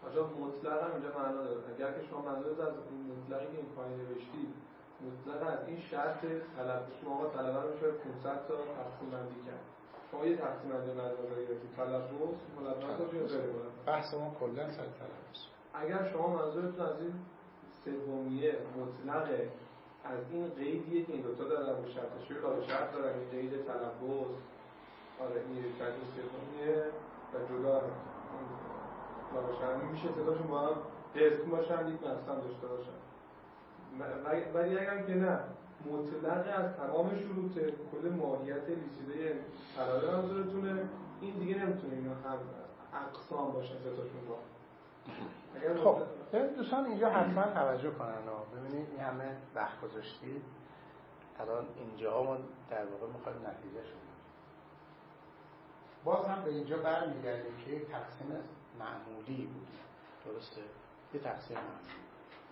S3: آجا مطلق هم اینجا معنا داره. اگر که شما منظورت از این مطلقی که این پایین نوشتید مطلق از این شرط طلب شما آقا طلبه رو میشه پانصد تا تقسیم بندی کرد. شما یه تقسیم بندی مدرسه گرفتید تلفظ ملفظ باشه یا غیر ملفظ.
S2: بحث ما کلا سر تلفظ.
S3: اگر شما منظورتون از این سومیه مطلق از این قیدیه که این دوتا دارن به شرط شروع لا به شرط دارن این قید تلفظ آره این شرط سومیه و جدا لا به شرط میشه ستاشون با هم اسم باشن یک مقصد داشته باشن. ولی اگر که نه مطلق از تمام شروط کل ماهیت لیسیده طلبه منظورتونه این دیگه نمیتونه اینا هم اقسام باشن ستاشون با.
S2: خب دوستان اینجا حتما توجه کنن و ببینید این همه وقت گذاشتید الان اینجا ما در واقع میخوایم نتیجه شد. باز هم به اینجا برمیگردیم که یک تقسیم معمولی بود. درسته؟ یه تقسیم معمولی.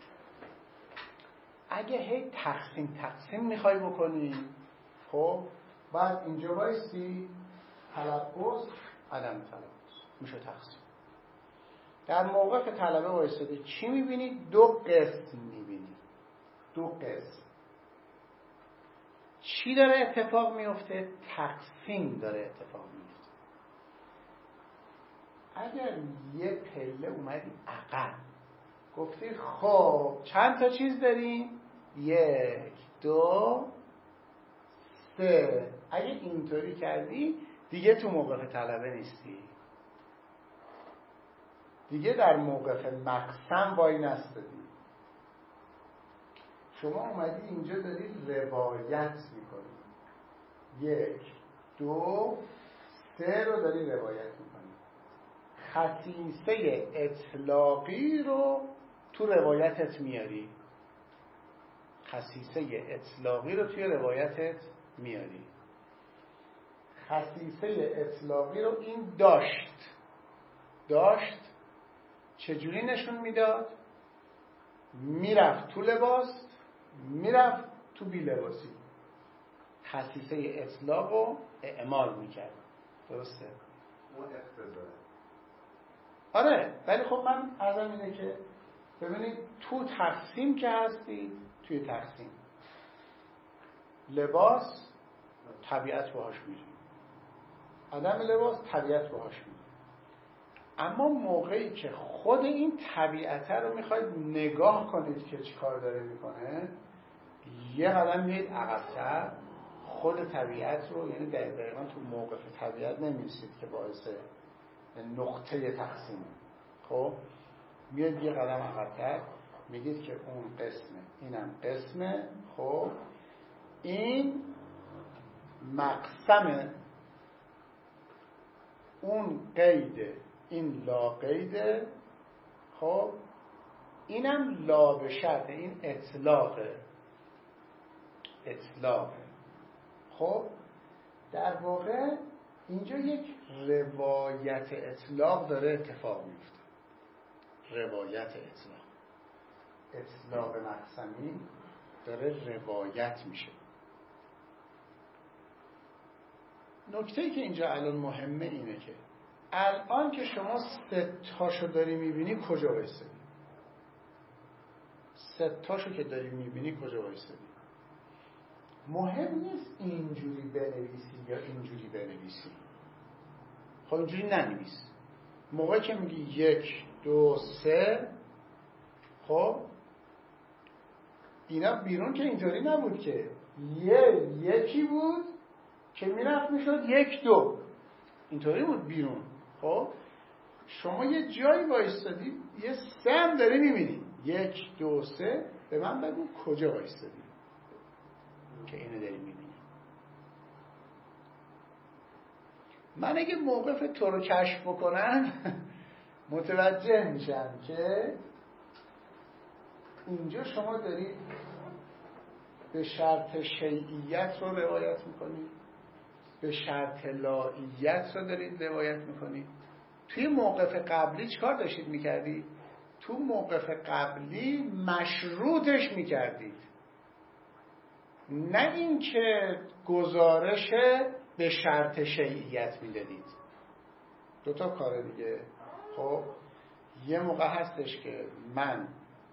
S2: اگه هی تقسیم تقسیم میخوای بکنی خب بعد اینجا بایستی تلفظ عدم تلفظ میشه تقسیم. در موقع که طلبه وایساده چی میبینید؟ دو قسم میبینید. دو قسم. چی داره اتفاق میفته؟ تقسیم داره اتفاق میفته. اگر یه پله اومدی عقب گفتی خب چند تا چیز داریم؟ یک دو سه. اگه اینطوری کردی دیگه تو موقف طلبه نیستی، دیگه در موقف مقسم وای نستدی. شما اومدی اینجا داری روایت میکنی، یک دو سه رو داری روایت میکنی. خصیصه اطلاقی رو تو روایتت میاری، خصیصه اطلاقی رو توی روایتت میاری. خصیصه اطلاقی رو این داشت داشت چجوری نشون میداد؟ میرفت تو لباس، میرفت تو بی لباسی. خصیصه اطلاق رو اعمال میکرد. درسته؟
S5: اون اقتضاه.
S2: آره ولی خب من عرضم اینه که ببینید تو تقسیم که هستی، توی تقسیم لباس طبیعت باهاش میره، عدم لباس طبیعت باهاش میره. اما موقعی که خود این طبیعت رو میخواید نگاه کنید که چی کار داره میکنه، یه قدم میید عقب‌تر خود طبیعت رو، یعنی دقیقاً تو موقف طبیعت نمیستید که باعث نقطه تقسیم. خب میاد یه قدم عقب‌تر میگید که اون قسمه، اینم قسمه. خب این مقسمه، اون قیده، این لا قیده. خب اینم لا به شرط، این اطلاقه اطلاقه. خب در واقع اینجا یک روایت اطلاق داره اتفاق میفته. روایت اطلاق اطلاق مقسمی داره روایت میشه. نکته‌ای که اینجا الان مهمه اینه که الان که شما سه تاشو داری میبینی کجا وایسادی؟ سه تاشو که داری میبینی کجا وایسادی؟ مهم نیست اینجوری بنویسی یا اینجوری بنویسی. خب اینجوری ننویس. موقعی که میگی یک دو سه، خب اینا بیرون که اینطوری نبود که یه یکی بود که میرفت میشد یک دو، اینطوری بود بیرون. خب شما یه جایی وایستادی یه سه هم داری میبینی، یک دو سه. به من بگو کجا وایستادی که اینو داری میبینی. من اگه موقف تو رو کشف بکنم متوجه میشم که اینجا شما دارید به شرط شیعیت رو روایت میکنید، به شرط لائیت رو دارید روایت میکنید. توی موقف قبلی چیکار داشتید میکردید؟ تو موقف قبلی مشروطش میکردید، نه اینکه گزارش به شرط شیعیت میدادید. دو تا کار دیگه. خب یه موقع هستش که من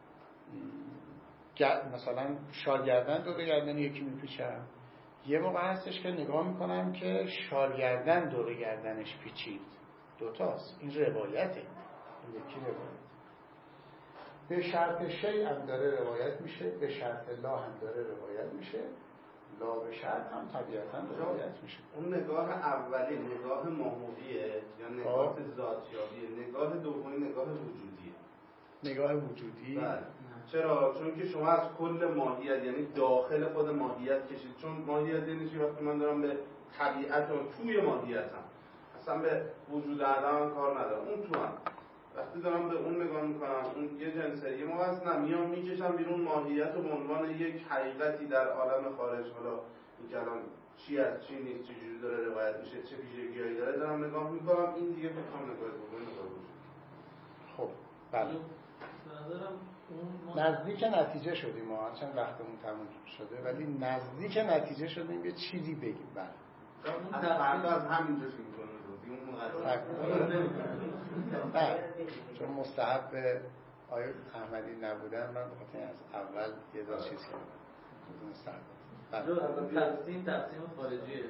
S2: مثلا شالگردن دور گردن یکی میپیچم، یه موقع هستش که نگاه میکنم که شالگردن دور گردنش پیچید. دوتاست، این روایته، این یکی روایت. به شرط شیء هم داره روایت میشه، به شرط لا هم داره روایت میشه، لا به شرط هم طبیعتا روایت میشه.
S5: اون نگاه اولی نگاه ماهویه یا نگاه ذاتیابیه، نگاه دومی نگاه وجودیه.
S2: نگاه وجودی؟
S5: بله. چرا؟ چون که شما از کل ماهیت، یعنی داخل خود ماهیت کشید. چون ماهیت یعنی چی؟ وقتی من دارم به طبیعت و توی ماهیتم، اصلا به وجود عدم کار ندارم، اون تو هم. وقتی دارم به اون نگاه میکنم، اون یه جنسه، یه موقع هست نه میام میکشم بیرون ماهیت و به عنوان یک حقیقتی در عالم خارج، حالا این که الان چی از چی نیست، چه جوری داره روایت میشه، چه ویژگی‌هایی داره، دارم نگاه میکنم. این دیگه فکر کنم نگاه دوم نگاه وجود.
S2: خب بله، نزدیک نتیجه شدیم ما، چند وقتمون تموم شده ولی نزدیک نتیجه شدیم یه چیزی بگیم. بله
S5: از فردا از همینجا شروع کنیم اون مقدمه.
S2: نه چون مستحب آیه احمدی نبودن، من بخاطر از اول یه دو چیز کردم مستحب.
S1: تقسیم تقسیم خارجیه.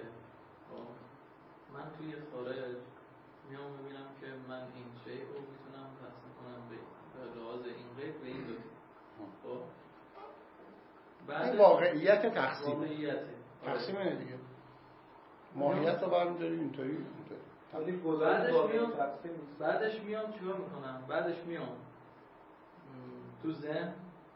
S1: من توی خارج میام میبینم که من این شیء رو میتونم تقسیم کنم به لحاظ این قید به این دو خب
S2: این واقعیت تقسیم
S1: واقعیت
S2: تقسیم اینه دیگه. ماهیت رو برمی‌داری اینطوری اینطوری.
S1: بعدش میام بعدش میام چیکار میکنم؟ بعدش میام تو ذهن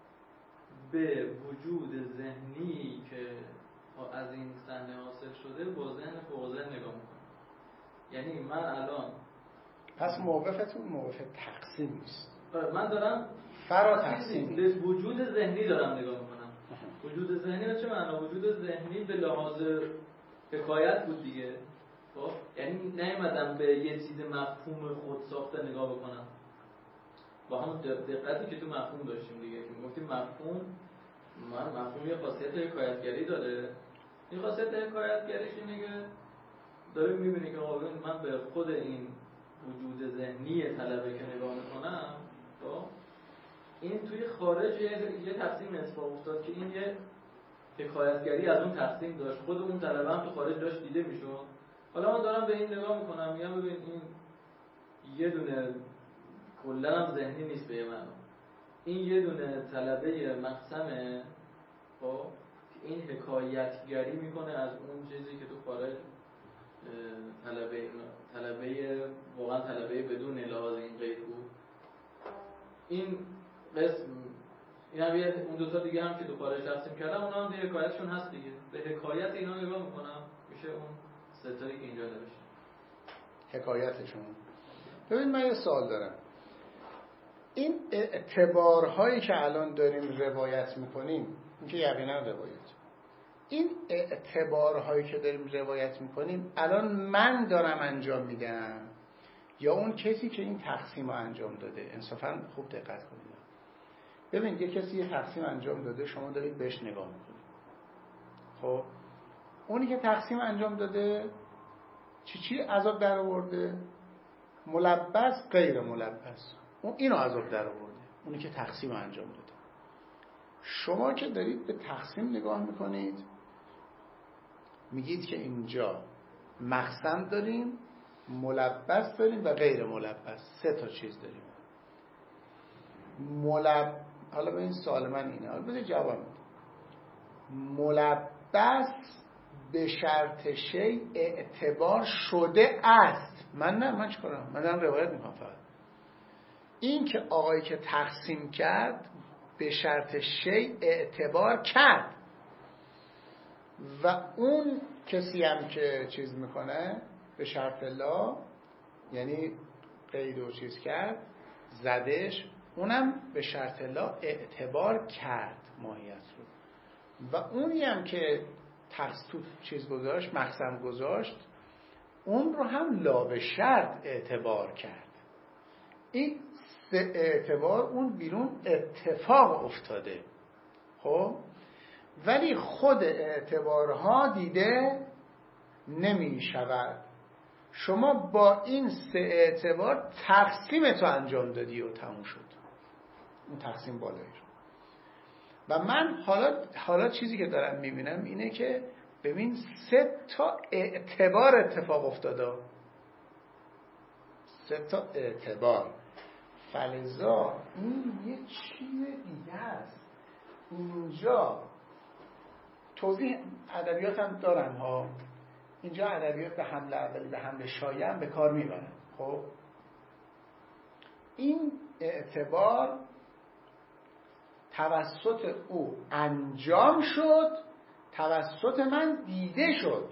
S1: به وجود ذهنی که از این صحنه حاصل شده با ذهن فوق ذهن نگاه میکنم. یعنی من الان
S2: پس موقفتون موقف تقسیم نیست،
S1: من دارم
S2: فرا تقسیم
S1: به وجود ذهنی دارم نگاه میکنم. وجود ذهنی به چه معنا؟ وجود ذهنی به لحاظ حکایت بود دیگه. خب یعنی نیومدم به یه چیز مفهوم خود ساخته نگاه بکنم، با همون دقتی که تو مفهوم داشتیم دیگه، که گفتیم مفهوم من مفهوم یه خاصیت حکایتگری داره. این خاصیت حکایتگریش اینه که داره میبینی که آقا من به خود این وجود ذهنی طلبه که نگاه میکنم، خب این توی خارج یه تقسیم اتفاق افتاد که این یه حکایتگری از اون تقسیم داشت، خود اون طلبه هم تو خارج داشت دیده میشد. حالا من دارم به این نگاه میکنم، میگم ببین این یه دونه کلا هم ذهنی نیست به من، این یه دونه طلبه مقسمه، خب که این حکایتگری میکنه از اون چیزی که تو خارج طلبه طلبه واقعا طلبه بدون لحاظ این قید بود. این قسم این هم یه اون دو تا دیگه هم که تو خارج تقسیم کردم، اونا هم دیگه حکایتشون هست دیگه. به حکایت اینا نگاه میکنم، میشه اون ستایی که اینجا نوشته
S2: حکایتشون. ببین من یه سوال دارم، این اعتبارهایی که الان داریم روایت میکنیم، این که یقینا روایت، این اعتبارهایی که داریم روایت میکنیم الان من دارم انجام میدم یا اون کسی که این تقسیم رو انجام داده؟ انصافا خوب دقت کنید. ببین یه کسی یه تقسیم انجام داده، شما دارید بهش نگاه میکنید. خب اونی که تقسیم انجام داده چی چی عذاب در آورده؟ ملبس، غیر ملبس. اون اینو عذاب در آورده، اونی که تقسیم انجام داده. شما که دارید به تقسیم نگاه میکنید، میگید که اینجا مقسم داریم، ملبس داریم و غیر ملبس، سه تا چیز داریم. ملب حالا به این سوال من اینه، حالا بذار جواب میدم. ملبس به شرط شیء اعتبار شده است. من نه، من چیکارم؟ من دارم روایت میکنم. فقط این که آقایی که تقسیم کرد به شرط شیء اعتبار کرد و اون کسی هم که چیز میکنه به شرط لا، یعنی قید و چیز کرد زدش، اونم به شرط لا اعتبار کرد ماهیت رو. و اونی هم که تقسیم چیز گذاشت، مقسم گذاشت، اون رو هم لا به شرط اعتبار کرد. این سه اعتبار اون بیرون اتفاق افتاده. خب ولی خود اعتبارها دیده نمی شود. شما با این سه اعتبار تقسیم تو انجام دادی و تموم شد. اون تقسیم بالایی رو. و من حالا حالا چیزی که دارم میبینم اینه که ببین سه تا اعتبار اتفاق افتاده. سه تا اعتبار. فلذا این یه چیز دیگه است. اینجا توضیح ادبیات هم دارم ها. اینجا ادبیات به حمله اولی به حمله شایع هم به کار میبرن. خب این اعتبار توسط او انجام شد، توسط من دیده شد.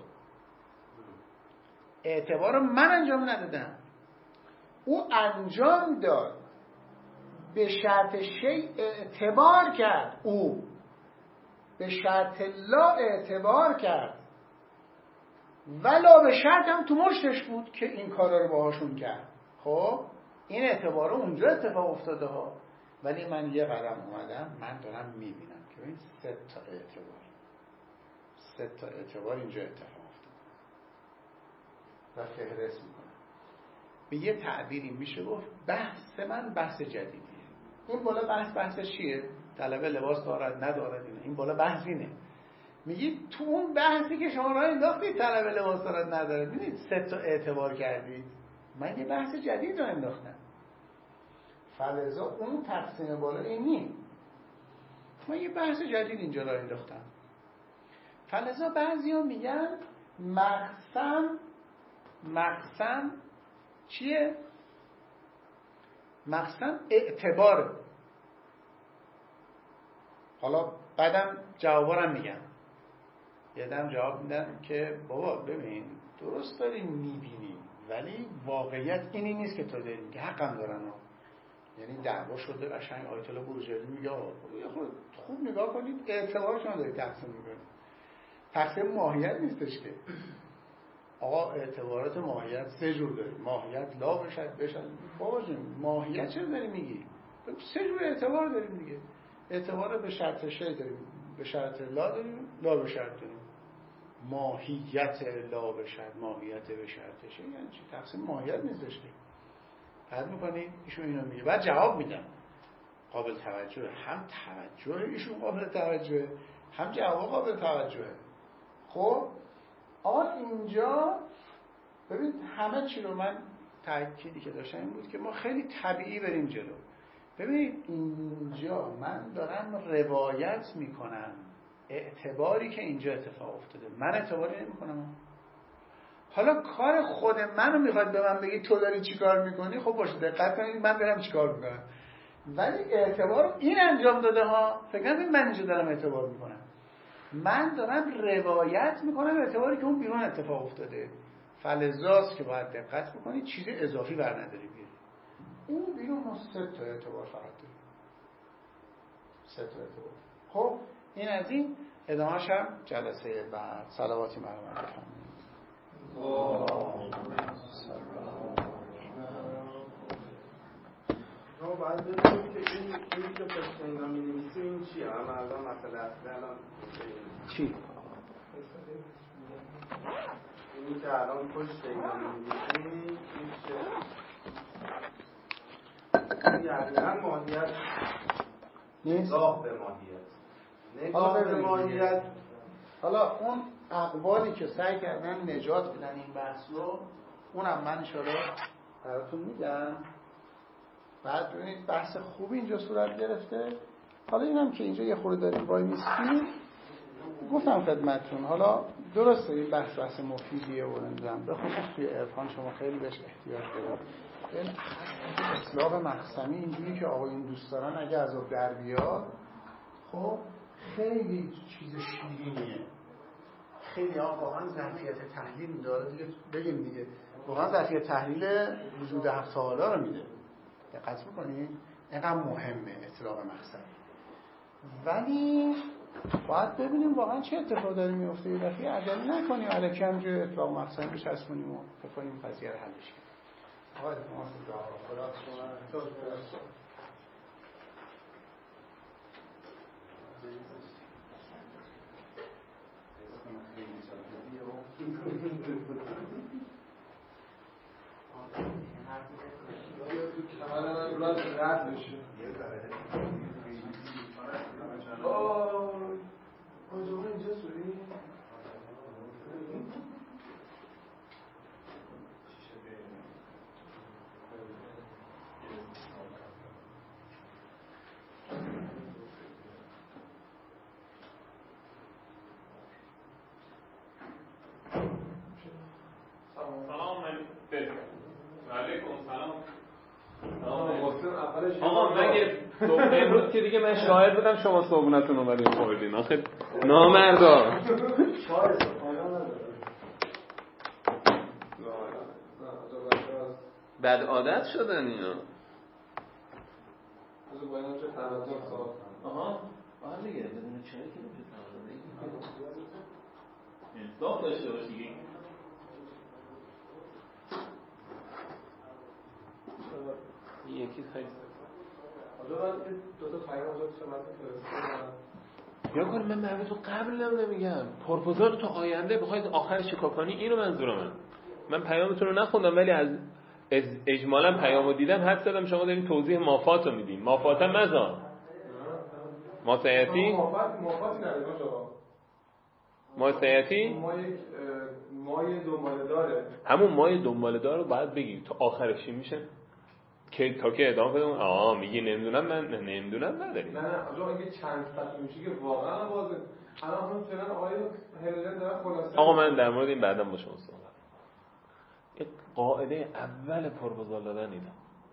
S2: اعتبار رو من انجام ندادم، او انجام داد. به شرط شیء اعتبار کرد، او به شرط لا اعتبار کرد، ولا به شرط هم تو مشتش بود که این کارا رو باهاشون کرد. خب این اعتبار رو اونجا اتفاق افتاده ها، ولی من یه قدم اومدم، من دارم میبینم که این سه تا اعتبار سه تا اعتبار اینجا اتفاق افتاده و فهرست میکنم. به یه تعبیری میشه گفت بحث من بحث جدیدیه. این بالا بحث بحثش چیه؟ طلبه لباس دارد ندارد اینه. این بالا بحث اینه. میگید تو اون بحثی که شما راه انداختید طلبه لباس دارد ندارد، ببینید سه تا اعتبار کردید، من یه بحث جدید رو انداختم. فلذا اون تقسیم بالا این نیم، من یه بحث جدید اینجا راه انداختم. فلذا بعضیا میگن مقسم مقسم چیه؟ مقسم اعتباره. حالا بعدم جوابارم میگم. یادم جواب میدن که بابا ببین درست داری میبینی، ولی واقعیت اینی نیست که تو داری میگی. حقم دارن ها. یعنی دعوا شده قشنگ آیت الله بروجردی میگه خود خوب نگاه کنید اعتبارشون داری تقسیم میکنید. تقسیم ماهیت نیستش که آقا اعتبارات ماهیت سه جور داریم. ماهیت لا بشد بشد بابا جون ماهیت چرا داری میگی؟ سه جور اعتبار داریم دیگه. اعتبار به شرط شی داریم، به شرط لا داریم، لا به شرط داریم. ماهیت لا به شرط، ماهیت به شرط شی یعنی چی؟ تقسیم ماهیت نیستش که. بعد میکنید ایشون اینو میگه، بعد جواب میدم قابل توجهه. هم توجه ایشون قابل توجهه، هم جواب قابل توجهه. خب آقا اینجا ببین همه چی رو من تأکیدی که داشتم این بود که ما خیلی طبیعی بریم جلو. ببینید اینجا من دارم روایت میکنم اعتباری که اینجا اتفاق افتاده، من اعتباری نمی کنم. حالا کار خود منو میخواد به من بگی تو داری چی کار میکنی، خب باشه دقت کنید من دارم چی کار میکنم، ولی اعتبار این انجام داده ها. فکر نکنید من اینجا دارم اعتبار میکنم، من دارم روایت میکنم اعتباری که اون بیرون اتفاق افتاده. فلذاست که باید دقت بکنید چیز اضافی بر نداری بیاری. اون بیرون ما سه تا اعتبار فقط داریم، سه تا اعتبار. خب این از این. ادامه‌اش هم جلسه بعد. صلواتی مرحمت بفرمایید.
S5: شما باید بدونید که این این که پشت اینا می‌نویسی این چیه؟ من الان مثلا الان
S2: چی؟
S5: اینی که الان پشت اینا می‌نویسی این چیه؟ یعنی ماهیت نگاه به ماهیت نگاه به ماهیت.
S2: حالا اون اقوالی که سعی کردن نجات بدن این بحث رو، اونم من انشاءالله براتون میگم. بعد ببینید بحث خوبی اینجا صورت گرفته. حالا اینم که اینجا یه خورده داریم وای میستیم، گفتم خدمتتون حالا درسته این بحث بحث مفیدیه و نمیدونم به خصوص توی عرفان شما خیلی بهش احتیاج دارید. این اصلاح مقسمی اینجوری که آقایون دوست دارن اگه از آب در بیاد، خب خیلی چیز شیرینیه. خیلی ها واقعا ظرفیت تحلیل داره دیگه. بگیم دیگه واقعا ظرفیت تحلیل وجود هفت حالا رو میده. دقت میکنید اینقدر مهمه اطلاق مقصد. ولی باید ببینیم واقعا چه اتفاق داره میفته. یه دفعه عجله نکنیم الکی همینجوری اطلاق مقصد بچسبونیم و فکر کنیم قضیه رو حل شه. آقا خدا خدا
S3: تو کمر من راز رد بشه. آه آجابه اینجا سوری؟
S6: آقا مگه امروز که دیگه من شاهد بودم شما صبحونتون اومدین خوردین آخه نامردا بد عادت شدن اینا.
S3: از باید چه تمدن ساخت.
S1: آها آره دیگه بدون چای که نمیشه تمدن انصاف داشته باش دیگه.
S6: یکی خیلی
S3: حالا من دو تا پیام اونجا تو شما فرستادم.
S6: یا کنم من محبتو قبل هم نمیگم پروپوزال تو آینده بخواید آخر چیکار کنی اینو منظورم من من پیامتون رو نخوندم ولی از اجمالا پیامو دیدم حد زدم شما دارین توضیح مافاتو میدین. مافات مزا ماسیتی
S3: مافات مافاتی نداریم آقا.
S6: ماسیتی
S3: ما یک مای دنباله داره.
S6: همون مای دنباله دار رو باید بگی تو آخرش چی میشه که تا که ادامه بدم. آها میگی نمیدونم من نمیدونم نداریم.
S3: نه نه آقا اگه چند صفحه میشه که واقعا واضحه. الان هم فعلا آقای هلن داره خلاصه.
S6: آقا من در مورد این بعداً با شما صحبت. این قاعده اول پروپوزال دادن اینا.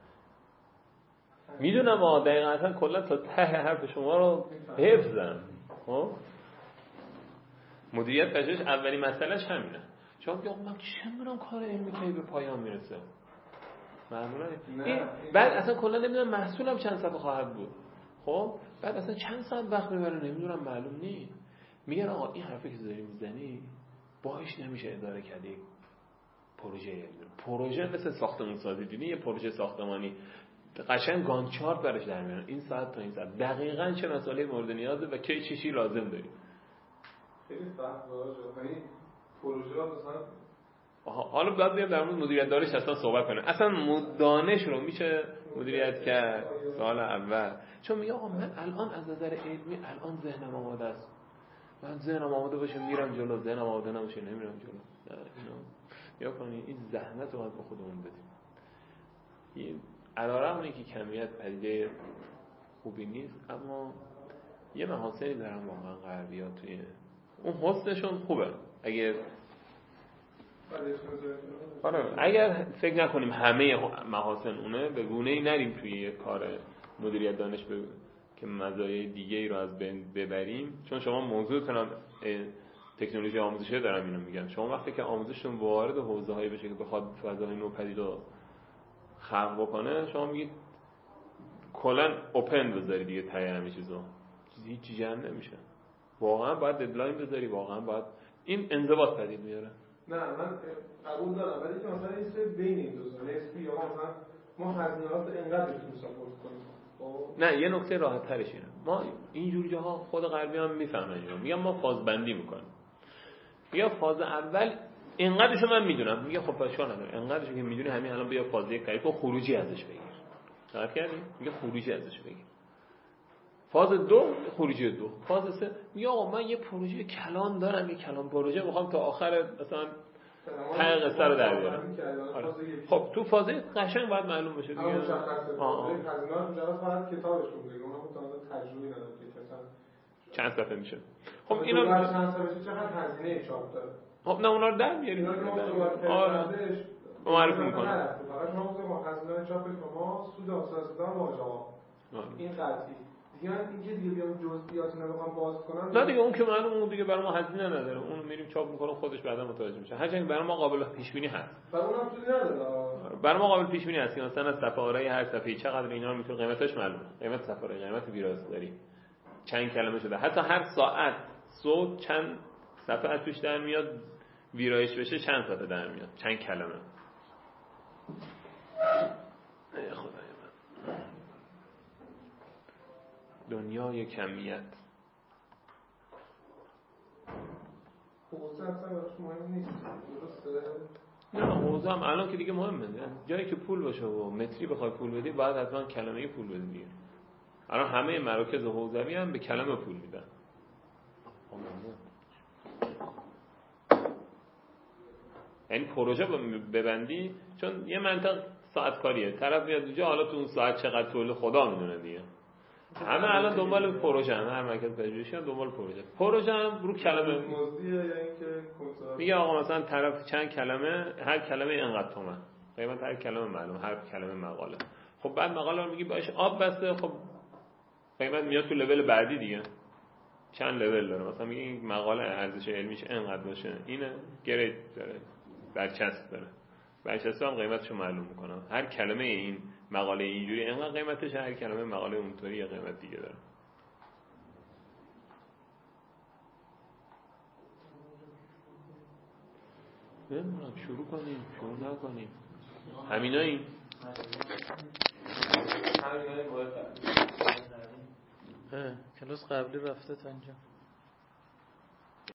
S6: میدونم آقا دقیقاً کلا تا ته حرف شما رو حفظم. خب مدیریت پژوهش اولین مسئلهش همینه. شما میگی آقا من چه میدونم کار علمی کی به پایان میرسه. معمولا این بعد اصلا کلا نمیدونم محصولم چند صفحه خواهد بود. خب بعد اصلا چند ساعت وقت میبره نمیدونم معلوم نی. میگن آقا این حرفی که داری میزنی باهاش نمیشه اداره کرد. پروژه علمی پروژه مثل ساختمان سازی دیدی یه پروژه ساختمانی قشنگ گانت چارت برش در میارن این ساعت تا این ساعت دقیقاً چه مسائلی مورد نیازه و کی چی چی لازم داری.
S3: خیلی سخت واژه یعنی پروژه رو مثلا
S6: آها حالا بعد بیام در مورد مدیریت دارش اصلا صحبت کنه. اصلا دانش رو میشه مدیریت کرد سال اول. چون میگه آقا من الان از نظر علمی الان ذهنم آماده است. من ذهنم آماده باشه میرم جلو ذهنم آماده نباشه نمیرم جلو. نه اینو یا کنی این زحمت رو باید به خودمون بدیم. این علیرغم اینکه کمیت پدیده خوبی نیست اما یه محاسنی دارن واقعا غربی‌ها توی اون حسنشون خوبه. اگه آره اگر فکر نکنیم همه محاسن اونه به گونه‌ای نریم توی یه کار مدیریت دانش به که مزایای دیگه‌ای رو از بین ببریم. چون شما موضوعتون هم تکنولوژی آموزشی دارم اینو میگم. شما وقتی که آموزشتون وارد حوزه‌هایی بشه که بخواد فضای نوپدید رو خلق بکنه شما میگید کلا اوپن بذاری دیگه تای همه چیزو هیچ جمع نمیشه. واقعا باید ددلاین بذاری واقعا باید این انضباط پدید میاره.
S3: نه من قبول دارم ولی که مثلا این سه بین این دو تا نسبی یا مثلا ما هزینه‌هات اینقدر بتونیم ساپورت کنیم.
S6: نه یه نکته راحت ترش اینه ما اینجور جاها خود غربی هم میفهمن اینو میگم ما فاز بندی میکنیم. یا فاز اول اینقدرشو من میدونم میگه خب اشکال نداره اینقدرشو که میدونی همین الان بیا فاز یک تعریف و خروجی ازش بگیر. دقت کردی میگه خروجی ازش بگیر. فاز دو خروجی دو. فاز سه میگه آقا من یه پروژه کلان دارم یه کلان پروژه میخوام تا آخر مثلا ته قصه رو در بیارم. خب تو فاز قشنگ باید معلوم بشه دیگه.
S3: آها هزینه‌اش مجرد فقط کتابشون بگم اونم تا تجربه نداره که مثلا
S6: چند صفحه میشه. خب اینو
S3: چند صفحه چقدر هزینه چاپ داره.
S6: خب نه اونا رو در میاریم. آره معرفی میکنم.
S3: فقط شما گفتم هزینه چاپ شما سود اساسی دارن واژه‌ها. این قضیه دیگه من اینکه دیگه بیام جزئیات رو بخوام باز کنم
S6: نه دیگه اون که معلوم اون دیگه برای ما هزینه نداره. اون میریم چاپ میکنم خودش بعدا متوجه میشه. هرچند برای ما قابل پیش بینی هست.
S3: برای اونم سودی نداره.
S6: برای ما قابل پیش بینی هست که مثلا صفحه آرای هر صفحه چقدر اینا رو میتونه قیمتش معلومه. قیمت صفحه آرای قیمت ویرایه‌داری چند کلمه شده. حتی هر ساعت صوت چند صفحه از توش در میاد ویرایش بشه چند صفحه در میاد چند کلمه. ای خدای من دنیای کمیت
S3: حوزه اصلا براش مهم نیست درسته
S6: نه حوزه هم الان که دیگه مهمه، جایی که پول باشه و متری بخوای پول بدی باید حتما کلمه پول بدی دیگه. الان همه مراکز حوزوی هم به کلمه پول میدن. یعنی پروژه ببندی، چون یه منطق ساعت کاریه، طرف میاد اونجا حالا تو اون ساعت چقدر تولید خدا میدونه دیگه. همه الان دنبال پروژه هم، هر مرکز پژوهشی هم دنبال پروژه. پروژه هم رو کلمه
S3: مزدیه، یعنی که کنترل
S6: میگه آقا مثلا طرف چند کلمه، هر کلمه اینقدر تومن، قیمت هر کلمه معلوم، هر کلمه مقاله. خب بعد مقاله رو میگی باش آب بسته، خب قیمت میاد تو لول بعدی دیگه. چند لول داره، مثلا میگه این مقاله ارزش علمیش اینقدر باشه، اینه گرید داره، برچسب داره، برچسب هم قیمتشو معلوم میکنه. هر کلمه این مقاله اینجوری اینقدر قیمتش، هر کلمه مقاله اونطوری یه قیمت دیگه داره. نمیدونم شروع کنیم شروع نکنیم همیناییم.
S1: کلاس قبلی رفته تا اینجا.